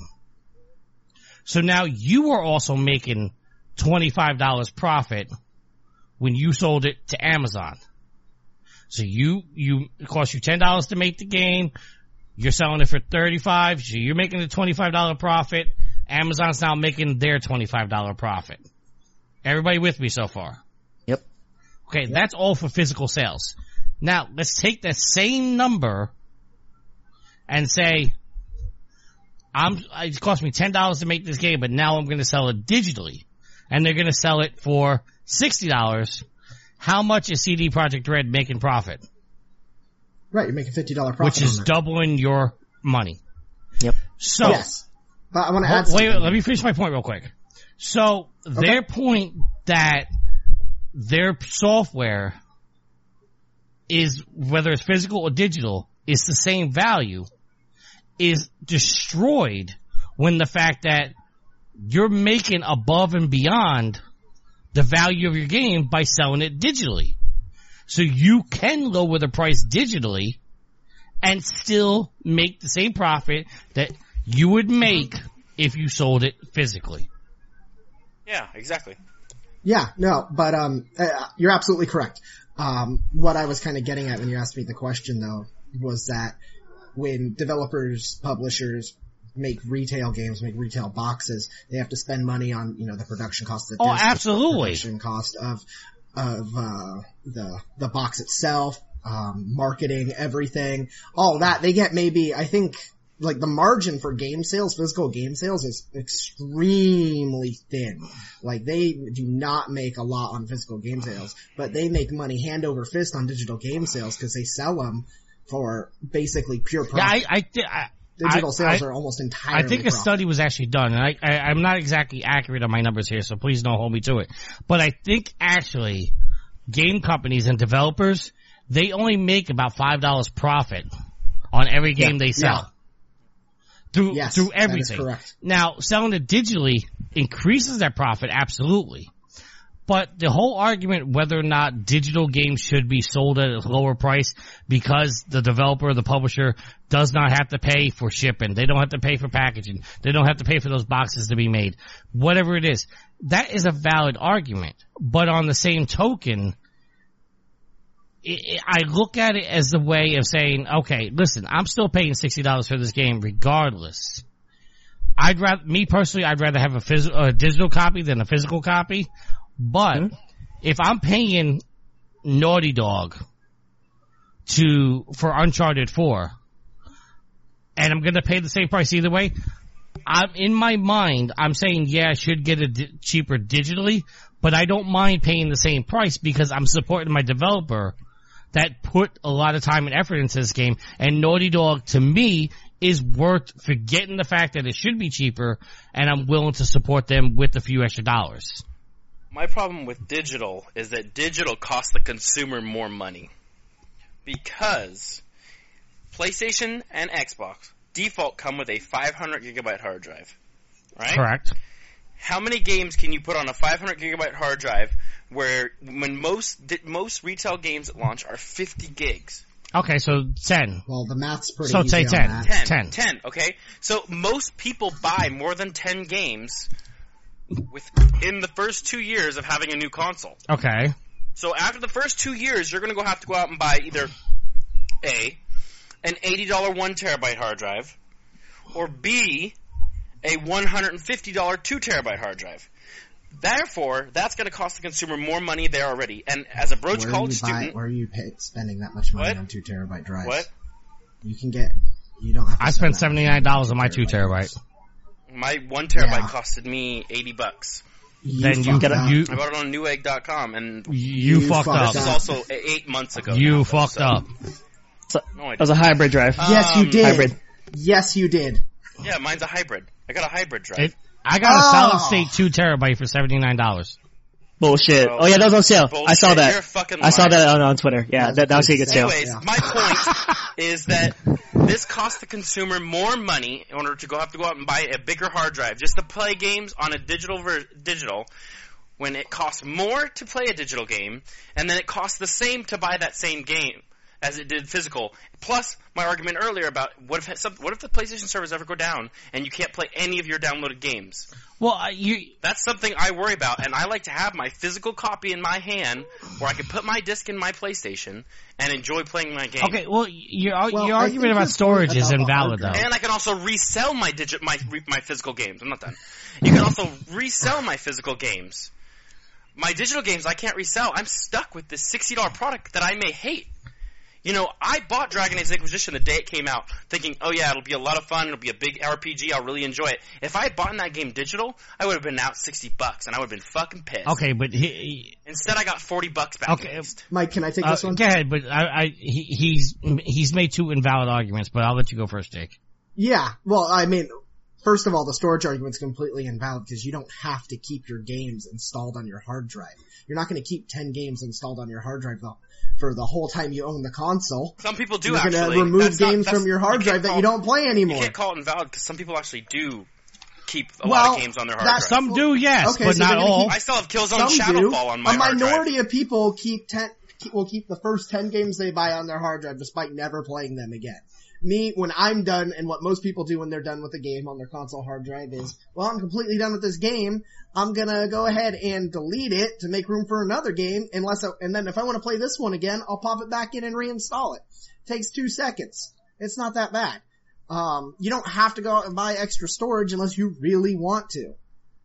So now you are also making twenty-five dollars profit when you sold it to Amazon. So you, you, it cost you ten dollars to make the game. You're selling it for thirty-five dollars. So you're making a twenty-five dollars profit. Amazon's now making their twenty-five dollars profit. Everybody with me so far? Yep. Okay, that's all for physical sales. Now, let's take that same number and say, I'm, it cost me ten dollars to make this game, but now I'm going to sell it digitally. And they're going to sell it for sixty dollars. How much is C D Projekt Red making profit? Right, you're making fifty dollars profit Which is on that. doubling your money. Yep. So, Yes. But I want to Hold- add something. wait, wait, let me finish my point real quick. So, their point that their software is, whether it's physical or digital, is the same value, is destroyed when the fact that you're making above and beyond the value of your game by selling it digitally. So you can lower the price digitally and still make the same profit that you would make if you sold it physically. Yeah, exactly. Yeah, no, but um, uh, you're absolutely correct. Um, what I was kind of getting at when you asked me the question, though, was that when developers, publishers make retail games, make retail boxes, they have to spend money on, you know, the production cost of the Oh, disc, the absolutely. production cost of of uh, the the box itself, um, marketing, everything, all that. They get maybe, I think. Like the margin for game sales, physical game sales is extremely thin. Like they do not make a lot on physical game sales, but they make money hand over fist on digital game sales because they sell them for basically pure Yeah, profit. I, I, thi- I digital I- sales I- are almost entirely I think a profit. study was actually done, and I, I, I'm not exactly accurate on my numbers here, so please don't hold me to it. But I think actually, game companies and developers, they only make about five dollars profit on every game Yeah, they sell. yeah. Through, Yes, through that is everything. correct. Now, selling it digitally increases that profit, absolutely. But the whole argument whether or not digital games should be sold at a lower price because the developer or the publisher does not have to pay for shipping, they don't have to pay for packaging, they don't have to pay for those boxes to be made, whatever it is, that is a valid argument. But on the same token, I look at it as a way of saying, okay, listen, I'm still paying sixty dollars for this game regardless. I'd rather, me personally, I'd rather have a, phys- a digital copy than a physical copy. But mm-hmm. if I'm paying Naughty Dog to, for Uncharted four, and I'm gonna pay the same price either way, I'm, in my mind, I'm saying, yeah, I should get it di- cheaper digitally, but I don't mind paying the same price because I'm supporting my developer that put a lot of time and effort into this game, and Naughty Dog, to me, is worth forgetting the fact that it should be cheaper, and I'm willing to support them with a few extra dollars. My problem with digital is that digital costs the consumer more money. Because PlayStation and Xbox default come with a five hundred gigabyte hard drive. Right? Correct. How many games can you put on a five hundred gigabyte hard drive where when most most retail games at launch are fifty gigs? Okay, so ten. Well, the math's pretty so easy say on ten. that. ten. ten. ten, okay? So most people buy more than ten games within the first two years of having a new console. Okay. So after the first two years, you're going to go have to go out and buy either A, an eighty dollars one terabyte hard drive, or B, a one hundred fifty dollars two terabyte hard drive. Therefore, that's going to cost the consumer more money there already. And as a broach where college buy, student... Where are you pay, spending that much money What? on two terabyte drives? What? You can get... You don't have to I spent seventy-nine dollars on my two terabyte. My one terabyte Yeah. costed me eighty bucks. You Then you fucked get up. a, you I bought it on Newegg dot com, and you, You fucked fucked up. this is up. also eight months ago. You now, fucked so- up. So, No, I that was a hybrid drive. Yes, you Um, did. Hybrid. Yes, you did. Yeah, mine's a hybrid. I got a hybrid drive. It, I got a Oh. solid state two terabyte for seventy-nine dollars. Bullshit. Bro, Oh yeah, that was on sale. bullshit. I saw You're a that. fucking I saw liar. that on, on Twitter. Yeah, That's that, that was a good sale. Anyways, Yeah. my point is that this costs the consumer more money in order to go have to go out and buy a bigger hard drive just to play games on a digital ver- digital when it costs more to play a digital game, and then it costs the same to buy that same game as it did physical. Plus, my argument earlier about what if some, what if the PlayStation servers ever go down and you can't play any of your downloaded games? Well, uh, you That's something I worry about, and I like to have my physical copy in my hand where I can put my disc in my PlayStation and enjoy playing my game. okay? Well, your Well, your I argument think about your storage point is about the invalid, though. hard drive- And I can also resell my digit my my physical games. I'm not done. You can also resell my physical games. My digital games I can't resell. I'm stuck with this sixty dollars product that I may hate. You know, I bought Dragon Age Inquisition the day it came out, thinking, oh yeah, it'll be a lot of fun, it'll be a big R P G, I'll really enjoy it. If I had bought that game digital, I would have been out sixty bucks, and I would have been fucking pissed. Okay, but he, Instead, I got forty bucks back. Okay. at least. Mike, can I take uh, this one? go ahead. But I, I he, he's he's made two invalid arguments, but I'll let you go first, Jake. Yeah. Well, I mean, first of all, the storage argument's completely invalid because you don't have to keep your games installed on your hard drive. You're not going to keep ten games installed on your hard drive though, for the whole time you own the console. Some people do You're actually. going to remove That's not- games that's- from your hard you drive can't that call- you don't play You anymore. can't call it invalid because some people actually do keep a Well, lot of games on their hard that's- drive. Some do, yes, Okay, but so not they're gonna all. keep- I still have Killzone Some do. Shadowfall on my A hard drive. minority of people keep ten, keep, will keep the first ten games they buy on their hard drive despite never playing them again. Me, when I'm done, and what most people do when they're done with a game on their console hard drive is, well, I'm completely done with this game. I'm gonna go ahead and delete it to make room for another game, unless, I, and then if I want to play this one again, I'll pop it back in and reinstall it. Takes two seconds. It's not that bad. Um, you don't have to go out and buy extra storage unless you really want to.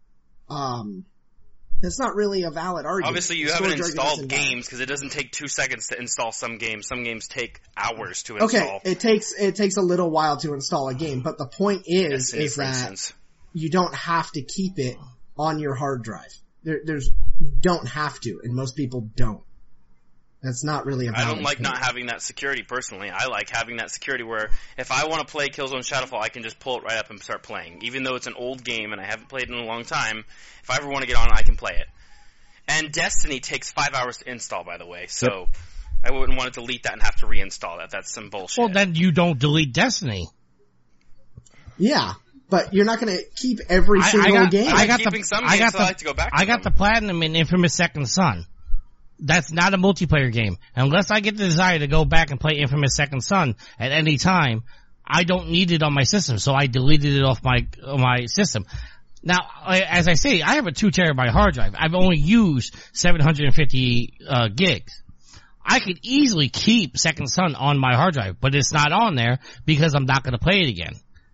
Um, that's not really a valid argument. Obviously, you The haven't storage argument's installed invalid. games because it doesn't take two seconds to install some games. Some games take hours to Okay, install. it takes it takes a little while to install a game, but the point is Destiny, is for that instance. you don't have to keep it on your hard drive. There, there's you don't have to, and most people don't. That's not really a I valid don't like point. not having that security personally. I like having that security where if I want to play Killzone Shadowfall, I can just pull it right up and start playing. Even though it's an old game and I haven't played it in a long time, if I ever want to get on, I can play it. And Destiny takes five hours to install, by the way, so I wouldn't want to delete that and have to reinstall that. That's some bullshit. Well, then you don't delete Destiny. Yeah, but you're not going to keep every I- single I got- game. I got keeping the, some I games, got so the, I like to go back to I got them. the platinum in Infamous Second Son. That's not a multiplayer game. Unless I get the desire to go back and play Infamous Second Son at any time, I don't need it on my system, so I deleted it off my my system. Now, I- as I say, I have a two terabyte hard drive. I've only used seven hundred fifty uh, gigs. I could easily keep Second Son on my hard drive, but it's not on there because I'm not going to play it again.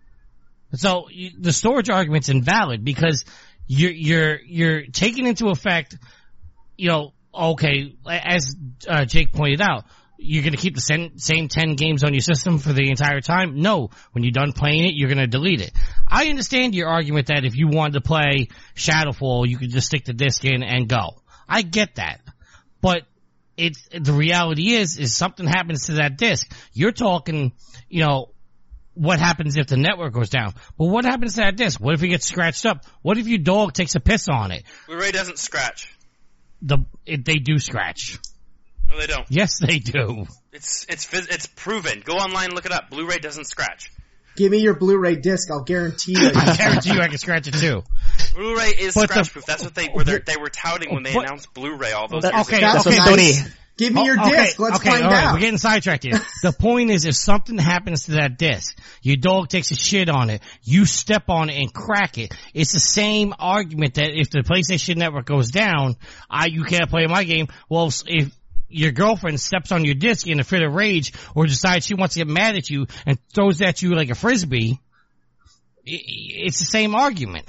So you, the storage argument's invalid because you're you're you're taking into effect, you know, okay, as uh, Jake pointed out, you're going to keep the same, same ten games on your system for the entire time? No. When you're done playing it, you're going to delete it. I understand your argument that if you wanted to play Shadowfall, you could just stick the disc in and go. I get that. But it's, the reality is, is something happens to that disc. You're talking, you know, what happens if the network goes down? But what happens to that disc? What if it gets scratched up? What if your dog takes a piss on it? Blu-ray doesn't scratch. The, it, they do scratch. No, they don't. Yes, they do. It's it's phys- it's proven. Go online, look it up. Blu-ray doesn't scratch. Give me your Blu-ray disc. I'll guarantee you. I guarantee you I can scratch it too. Blu-ray is But the- scratch-proof. That's what they were they were touting when they But- announced Blu-ray all those That- years okay, ago. That's okay, nice. Tony. Give me your Oh, okay, disc. Let's okay, find all right, out. we're getting sidetracked here. The point is, if something happens to that disc, your dog takes a shit on it, you step on it and crack it. It's the same argument that if the PlayStation Network goes down, I you can't play my game. Well, if your girlfriend steps on your disc in a fit of rage or decides she wants to get mad at you and throws at you like a frisbee, it's the same argument.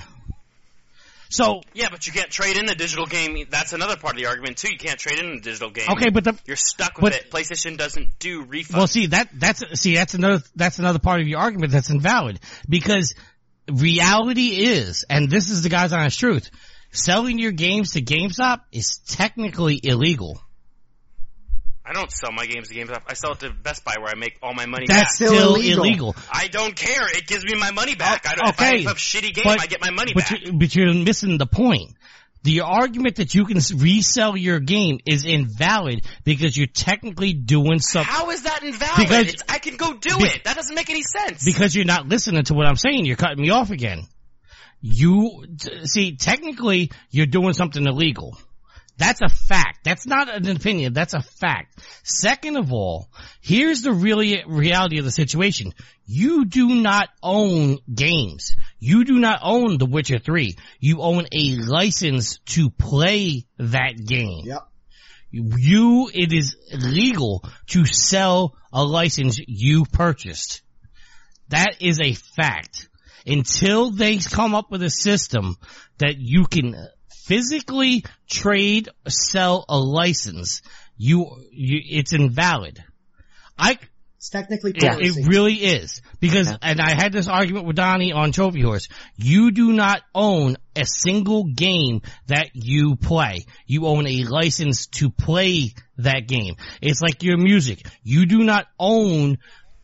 So, Yeah, but you can't trade in the digital game. That's another part of the argument too. You can't trade in the digital game. okay, but the, You're stuck with but- it. PlayStation doesn't do refunds. well, see, that, that's, see, that's another, that's another part of your argument that's invalid. Because reality is, and this is the God's honest truth, selling your games to GameStop is technically illegal. I don't sell my games to GameStop. I sell it to Best Buy where I make all my money That's back. still still illegal. illegal. I don't care. It gives me my money back. I don't, Okay, if I have a shitty game, but- I get my money but back. You, but you're missing the point. The argument that you can resell your game is invalid because you're technically doing something. How is that invalid? Because- It's, I can go do be- it. That doesn't make any sense. Because you're not listening to what I'm saying. You're cutting me off again. You, t- see, technically, you're doing something illegal. That's a fact. That's not an opinion. That's a fact. Second of all, here's the really reality of the situation. You do not own games. You do not own The Witcher three. You own a license to play that game. Yep. You, it is legal to sell a license you purchased. That is a fact. Until they come up with a system that you can physically trade, sell a license, you, you it's invalid. I, It's technically it, piracy. it really is. Because, Yeah. and I had this argument with Donnie on Trophy Horse, you do not own a single game that you play. You own a license to play that game. It's like your music. You do not own,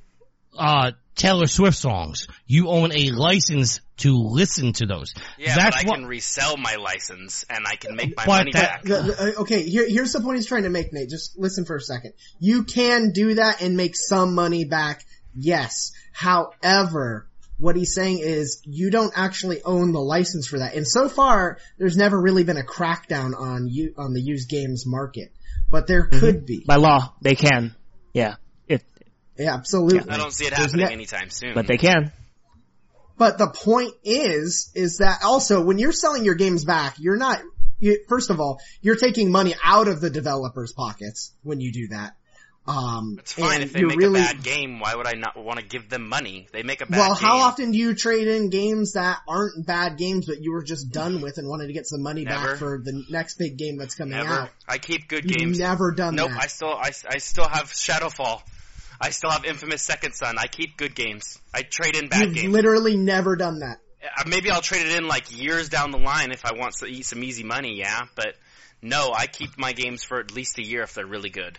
uh, Taylor Swift songs. You own a license to listen to those. yeah, That's but I what, can resell my license and I can make my But money that- back. The- the- uh, okay, here, here's the point he's trying to make, Nate. Just listen for a second. You can do that and make some money back, yes. However, what he's saying is you don't actually own the license for that. And so far, there's never really been a crackdown on you on the used games market, but there could be. By law, they can. Yeah. If, Yeah, absolutely. I don't see it There's happening ne- anytime soon. but they can. But the point is, is that also when you're selling your games back, you're not, you, first of all, you're taking money out of the developers' pockets when you do that. Um, It's fine and if they you're make really, a bad game. Why would I not want to give them money? They make a bad well, game. how often do you trade in games that aren't bad games, but you were just done with and wanted to get some money Never. back for the next big game that's coming Never. out? I keep good You've games. never done Nope. that. I still I, I still have Shadowfall. I still have Infamous Second Son. I keep good games. I trade in bad You've games. literally never done that. Uh, Maybe I'll trade it in like years down the line if I want to eat some easy money. Yeah, but no, I keep my games for at least a year if they're really good.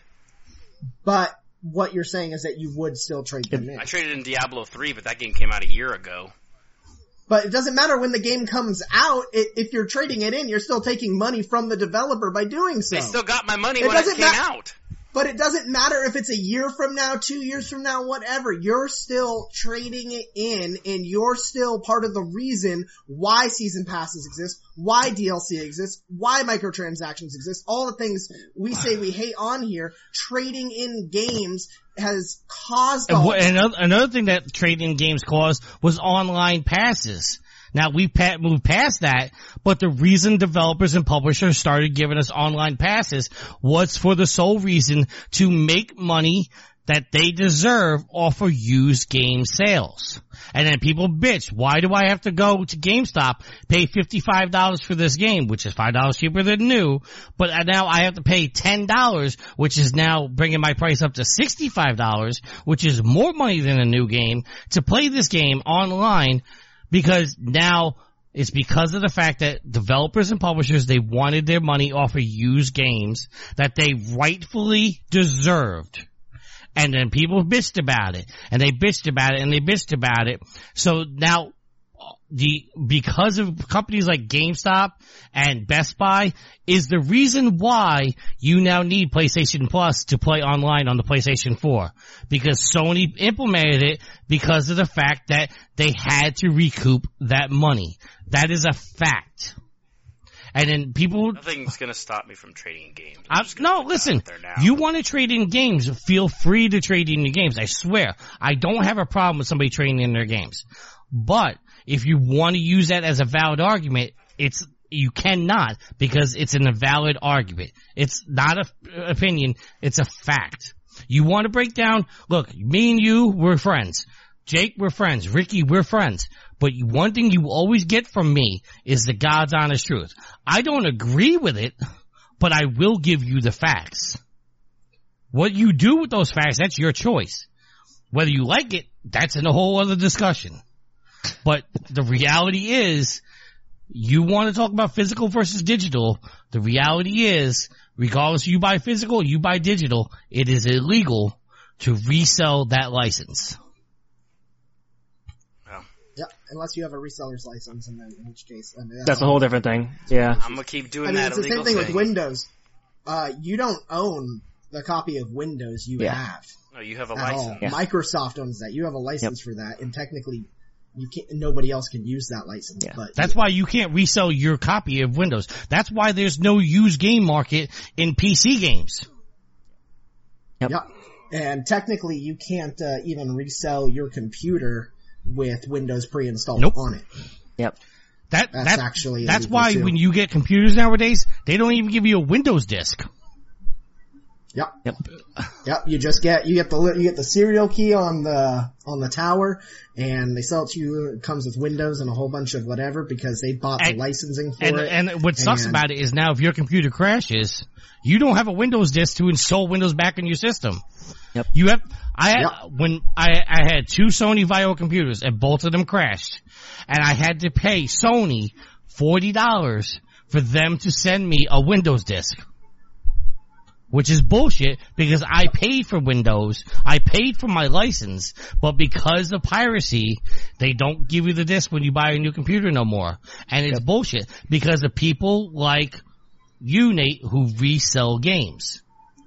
But what you're saying is that you would still trade them in. I traded in Diablo three, but that game came out a year ago. But it doesn't matter when the game comes out. It, if you're trading it in, you're still taking money from the developer by doing so. They still got my money It when it doesn't came ma- out. but it doesn't matter if it's a year from now, two years from now, whatever. You're still trading it in, and you're still part of the reason why season passes exist, why D L C exists, why microtransactions exist, all the things we say we hate on here. Trading in games has caused all and another, another thing that trading in games caused was online passes. Now, we pa- moved past that, but the reason developers and publishers started giving us online passes was for the sole reason to make money that they deserve off of used game sales. And then people bitch, why do I have to go to GameStop, pay fifty-five dollars for this game, which is five dollars cheaper than new, but now I have to pay ten dollars, which is now bringing my price up to sixty-five dollars, which is more money than a new game, to play this game online. Because now it's because of the fact that developers and publishers, they wanted their money off of used games that they rightfully deserved. And then people bitched about it, and they bitched about it, and they bitched about it. So now, the, because of companies like GameStop and Best Buy is the reason why you now need PlayStation Plus to play online on the PlayStation four. Because Sony implemented it because of the fact that they had to recoup that money. That is a fact. And then people... Nothing's gonna stop me from trading in games. I'm, no, listen. You want to trade in games, feel free to trade in your games. I swear. I don't have a problem with somebody trading in their games. But if you want to use that as a valid argument, it's you cannot, because it's an invalid argument. It's not an opinion. It's a fact. You want to break down, look, me and you, we're friends. Jake, we're friends. Ricky, we're friends. But one thing you always get from me is the God's honest truth. I don't agree with it, but I will give you the facts. What you do with those facts, that's your choice. Whether you like it, that's in a whole other discussion. But the reality is, you want to talk about physical versus digital, the reality is, regardless if you buy physical or you buy digital, it is illegal to resell that license. Yeah, unless you have a reseller's license, and then in which case, I mean, that's, that's a whole different thing. Yeah, I'm gonna keep doing I mean, that. It's the same thing thing with Windows. Uh, you don't own the copy of Windows you yeah. have. No, you have a At license. all. Yeah. Microsoft owns that. You have a license Yep. for that, and technically, you can't. Nobody else can use that license. Yeah. But That's why you can't resell your copy of Windows. That's why there's no used game market in P C games. Yep. yeah, and technically, you can't uh, even resell your computer with Windows pre-installed Nope. on it. Yep. That, That's that, actually that's illegal why too. when you get computers nowadays, they don't even give you a Windows disk. Yep. Yep. Yep. You just get you get the you get the serial key on the on the tower, and they sell it to you. It comes with Windows and a whole bunch of whatever because they bought And- the licensing for And, it. and what sucks And- about it is now if your computer crashes, you don't have a Windows disk to install Windows back in your system. Yep. You have, I had, Yep. when I, I had two Sony Vaio computers and both of them crashed, and I had to pay Sony forty dollars for them to send me a Windows disk. Which is bullshit because I paid for Windows, I paid for my license, but because of piracy, they don't give you the disc when you buy a new computer no more. And it's bullshit because of people like you, Nate, who resell games.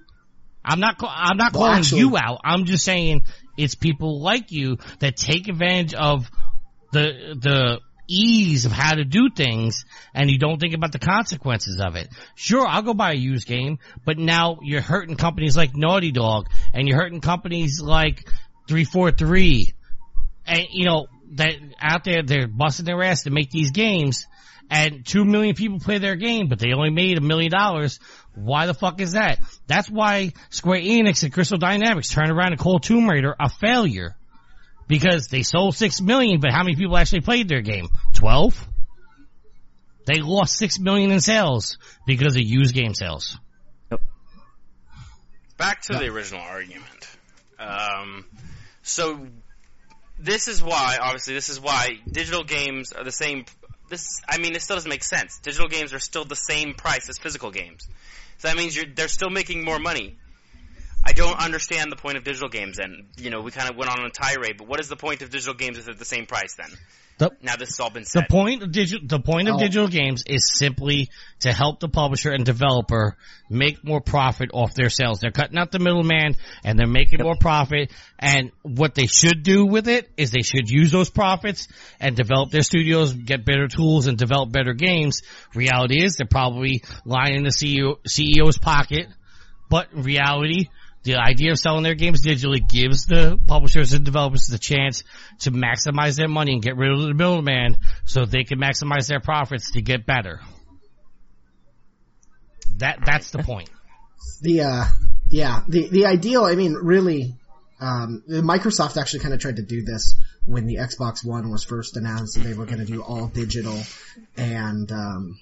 I'm not, ca- I'm not Well, calling actually- you out. I'm just saying it's people like you that take advantage of the, the ease of how to do things and you don't think about the consequences of it. Sure, I'll go buy a used game, but now you're hurting companies like Naughty Dog and you're hurting companies like three forty-three and, you know, that out there, they're busting their ass to make these games and two million people play their game, but they only made a million dollars. Why the fuck is that? That's why Square Enix and Crystal Dynamics turned around and called Tomb Raider a failure. Because they sold six million, but how many people actually played their game? Twelve? They lost six million in sales because of used game sales. Back to the original argument. Um, so this is why, obviously, this is why digital games are the same. This, I mean, it still doesn't make sense. Digital games are still the same price as physical games. So that means you're, they're still making more money. I don't understand the point of digital games. And you know, we kind of went on a tirade. But what is the point of digital games if it's at the same price then? The, now this has all been said. The point of digital, the point of Oh. digital games is simply to help the publisher and developer make more profit off their sales. They're cutting out the middleman and they're making more profit. And what they should do with it is they should use those profits and develop their studios, get better tools and develop better games. Reality is they're probably lining the C E O, C E O's pocket, but in reality, the idea of selling their games digitally gives the publishers and developers the chance to maximize their money and get rid of the middleman so they can maximize their profits to get better. That that's the point. The, uh, yeah, the, the ideal, I mean, really, um, Microsoft actually kind of tried to do this when the Xbox One was first announced that they were going to do all digital, and, um,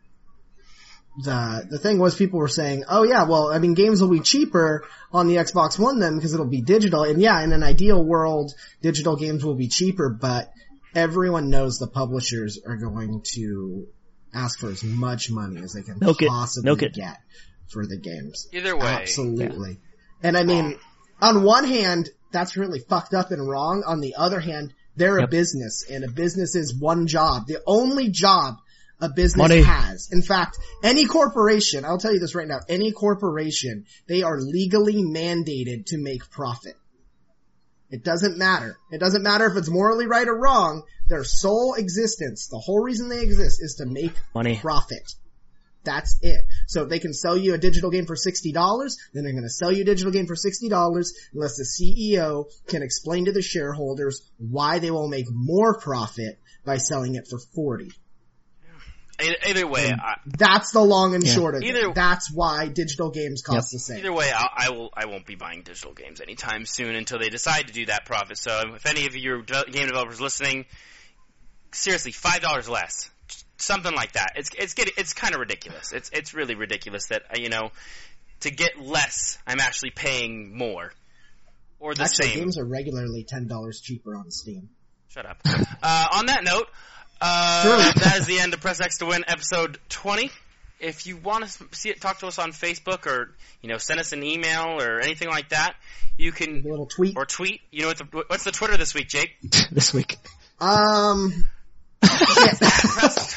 the, the thing was people were saying, oh yeah, well, I mean, games will be cheaper on the Xbox One then because it'll be digital, and yeah, in an ideal world, digital games will be cheaper, but everyone knows the publishers are going to ask for as much money as they can Milk it. possibly Milk it. get for the games. Either way. Absolutely. And I mean, on one hand, that's really fucked up and wrong. On the other hand, they're Yep. a business, and a business is one job. The only job a business Money. has. In fact, any corporation, I'll tell you this right now, any corporation, they are legally mandated to make profit. It doesn't matter. It doesn't matter if it's morally right or wrong. Their sole existence, the whole reason they exist is to make Money. profit. That's it. So if they can sell you a digital game for sixty dollars, then they're going to sell you a digital game for sixty dollars unless the C E O can explain to the shareholders why they will make more profit by selling it for forty dollars. Either, either way, I, That's the long and Yeah. short of Either- it. That's why digital games cost the same. either way, I, I will. I won't be buying digital games anytime soon until they decide to do that profit. So if any of you are de- game developers listening, seriously, five dollars less, something like that. It's it's getting it's kind of ridiculous. It's it's really ridiculous that uh, you know to get less, I'm actually paying more or the Actually, same. games are regularly ten dollars cheaper on Steam. Shut up. Uh, on that note, uh, Sure. that is the end of Press X to Win episode twenty. If you want to see it, talk to us on Facebook or, you know, send us an email or anything like that, you A can, little tweet. or tweet. You know, what the, what's the Twitter this week, Jake? This week. Um, At Press,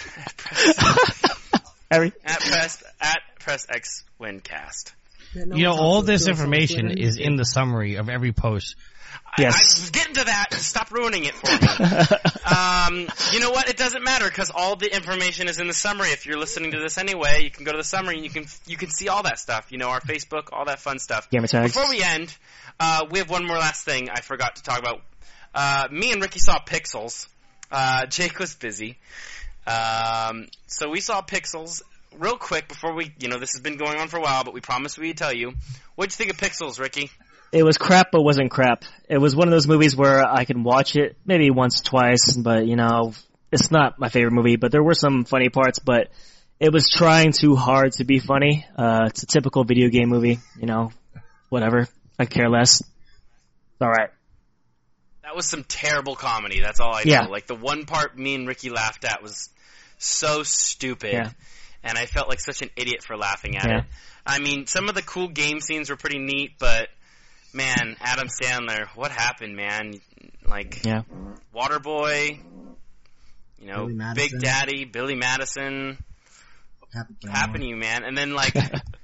Harry? at Press, at Press X Wincast. yeah, no You know, one's all also this doing information Twitter. is in the summary of every post. I, I Yes. was getting to that. Stop ruining it for me. Um, you know what? It doesn't matter because all the information is in the summary. If you're listening to this anyway, you can go to the summary and you can you can see all that stuff. You know, our Facebook, all that fun stuff. Gamer tags. Before we end, uh, we have one more last thing I forgot to talk about. Uh, me and Ricky saw Pixels. Uh, Jake was busy. Um, so we saw Pixels. Real quick before we, you know, this has been going on for a while, but we promised we'd tell you. What'd you think of Pixels, Ricky? It was crap, but wasn't crap. It was one of those movies where I can watch it maybe once, twice, but you know, it's not my favorite movie, but there were some funny parts, but it was trying too hard to be funny. Uh, it's a typical video game movie, you know, whatever. I care less. It's alright. That was some terrible comedy. That's all I know. Yeah. Like the one part me and Ricky laughed at was so stupid, Yeah. and I felt like such an idiot for laughing at Yeah. it. I mean, some of the cool game scenes were pretty neat, but man, Adam Sandler, what happened, man? Like Yeah. Waterboy, you know, Billy Madison. Big Daddy, Billy Madison. Happy What happened to you, man? And then like,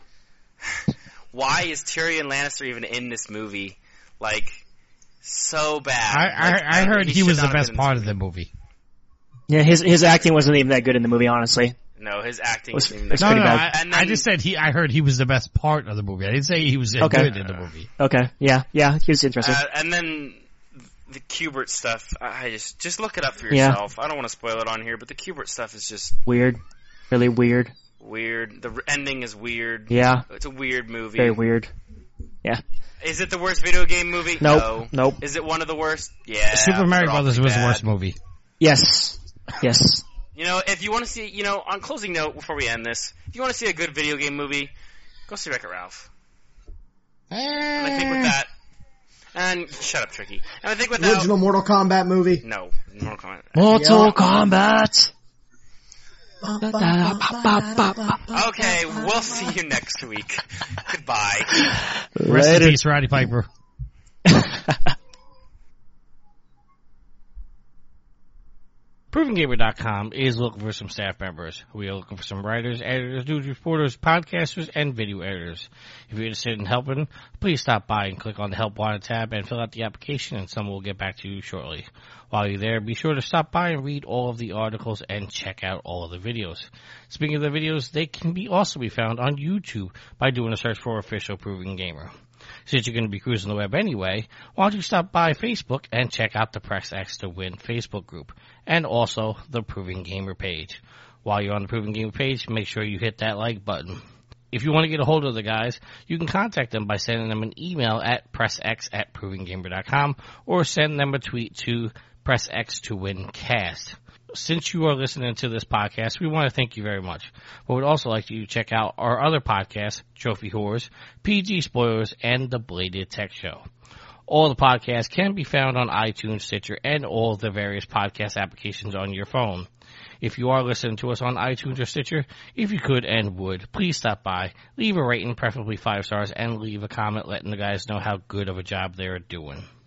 why is Tyrion Lannister even in this movie? Like, so bad. I, Like, I, I heard he was should the not have best been in this part of the movie. Yeah, his his acting wasn't even that good in the movie, honestly. No, his acting Was- isn't even was that No, pretty no, bad. I, And I then- just said he. I heard he was the best part of the movie. I didn't say he was uh, Okay. good in the movie. Okay, yeah, yeah, he was interesting. Uh, and then the Kubert stuff, I I just just look it up for Yeah. yourself. I don't want to spoil it on here, but the Kubert stuff is just Weird. Really weird. weird. The r- ending is weird. Yeah, It's a weird movie. very weird. Yeah. Is it the worst video game movie? Nope. No. Nope. Is it one of the worst? Yeah. Super Mario they're all Brothers pretty was the bad. worst movie. Yes. Yes. You know, if you want to see, you know, on closing note before we end this, if you want to see a good video game movie, go see Wreck-It Ralph. And I think with that, and shut up, Tricky. And I think with that, Original Mortal Kombat movie. no, Mortal Kombat. Mortal Yeah. Kombat. Okay, we'll see you next week. Goodbye. Rest Later. in peace, Roddy Piper. Proven Gamer dot com is looking for some staff members. We are looking for some writers, editors, news reporters, podcasters, and video editors. If you're interested in helping, please stop by and click on the Help Wanted tab and fill out the application, and someone will get back to you shortly. While you're there, be sure to stop by and read all of the articles and check out all of the videos. Speaking of the videos, they can be also be found on YouTube by doing a search for Official Proven Gamer. Since you're going to be cruising the web anyway, why don't you stop by Facebook and check out the Press X to Win Facebook group, and also the Proven Gamer page. While you're on the Proven Gamer page, make sure you hit that like button. If you want to get a hold of the guys, you can contact them by sending them an email at pressx at proven gamer dot com or send them a tweet to PressX2WinCast. Since you are listening to this podcast, we want to thank you very much. But we'd also like you to check out our other podcasts, Trophy Whores, P G Spoilers, and The Bladed Tech Show. All the podcasts can be found on iTunes, Stitcher, and all the various podcast applications on your phone. If you are listening to us on iTunes or Stitcher, if you could and would, please stop by, leave a rating, preferably five stars, and leave a comment letting the guys know how good of a job they're doing.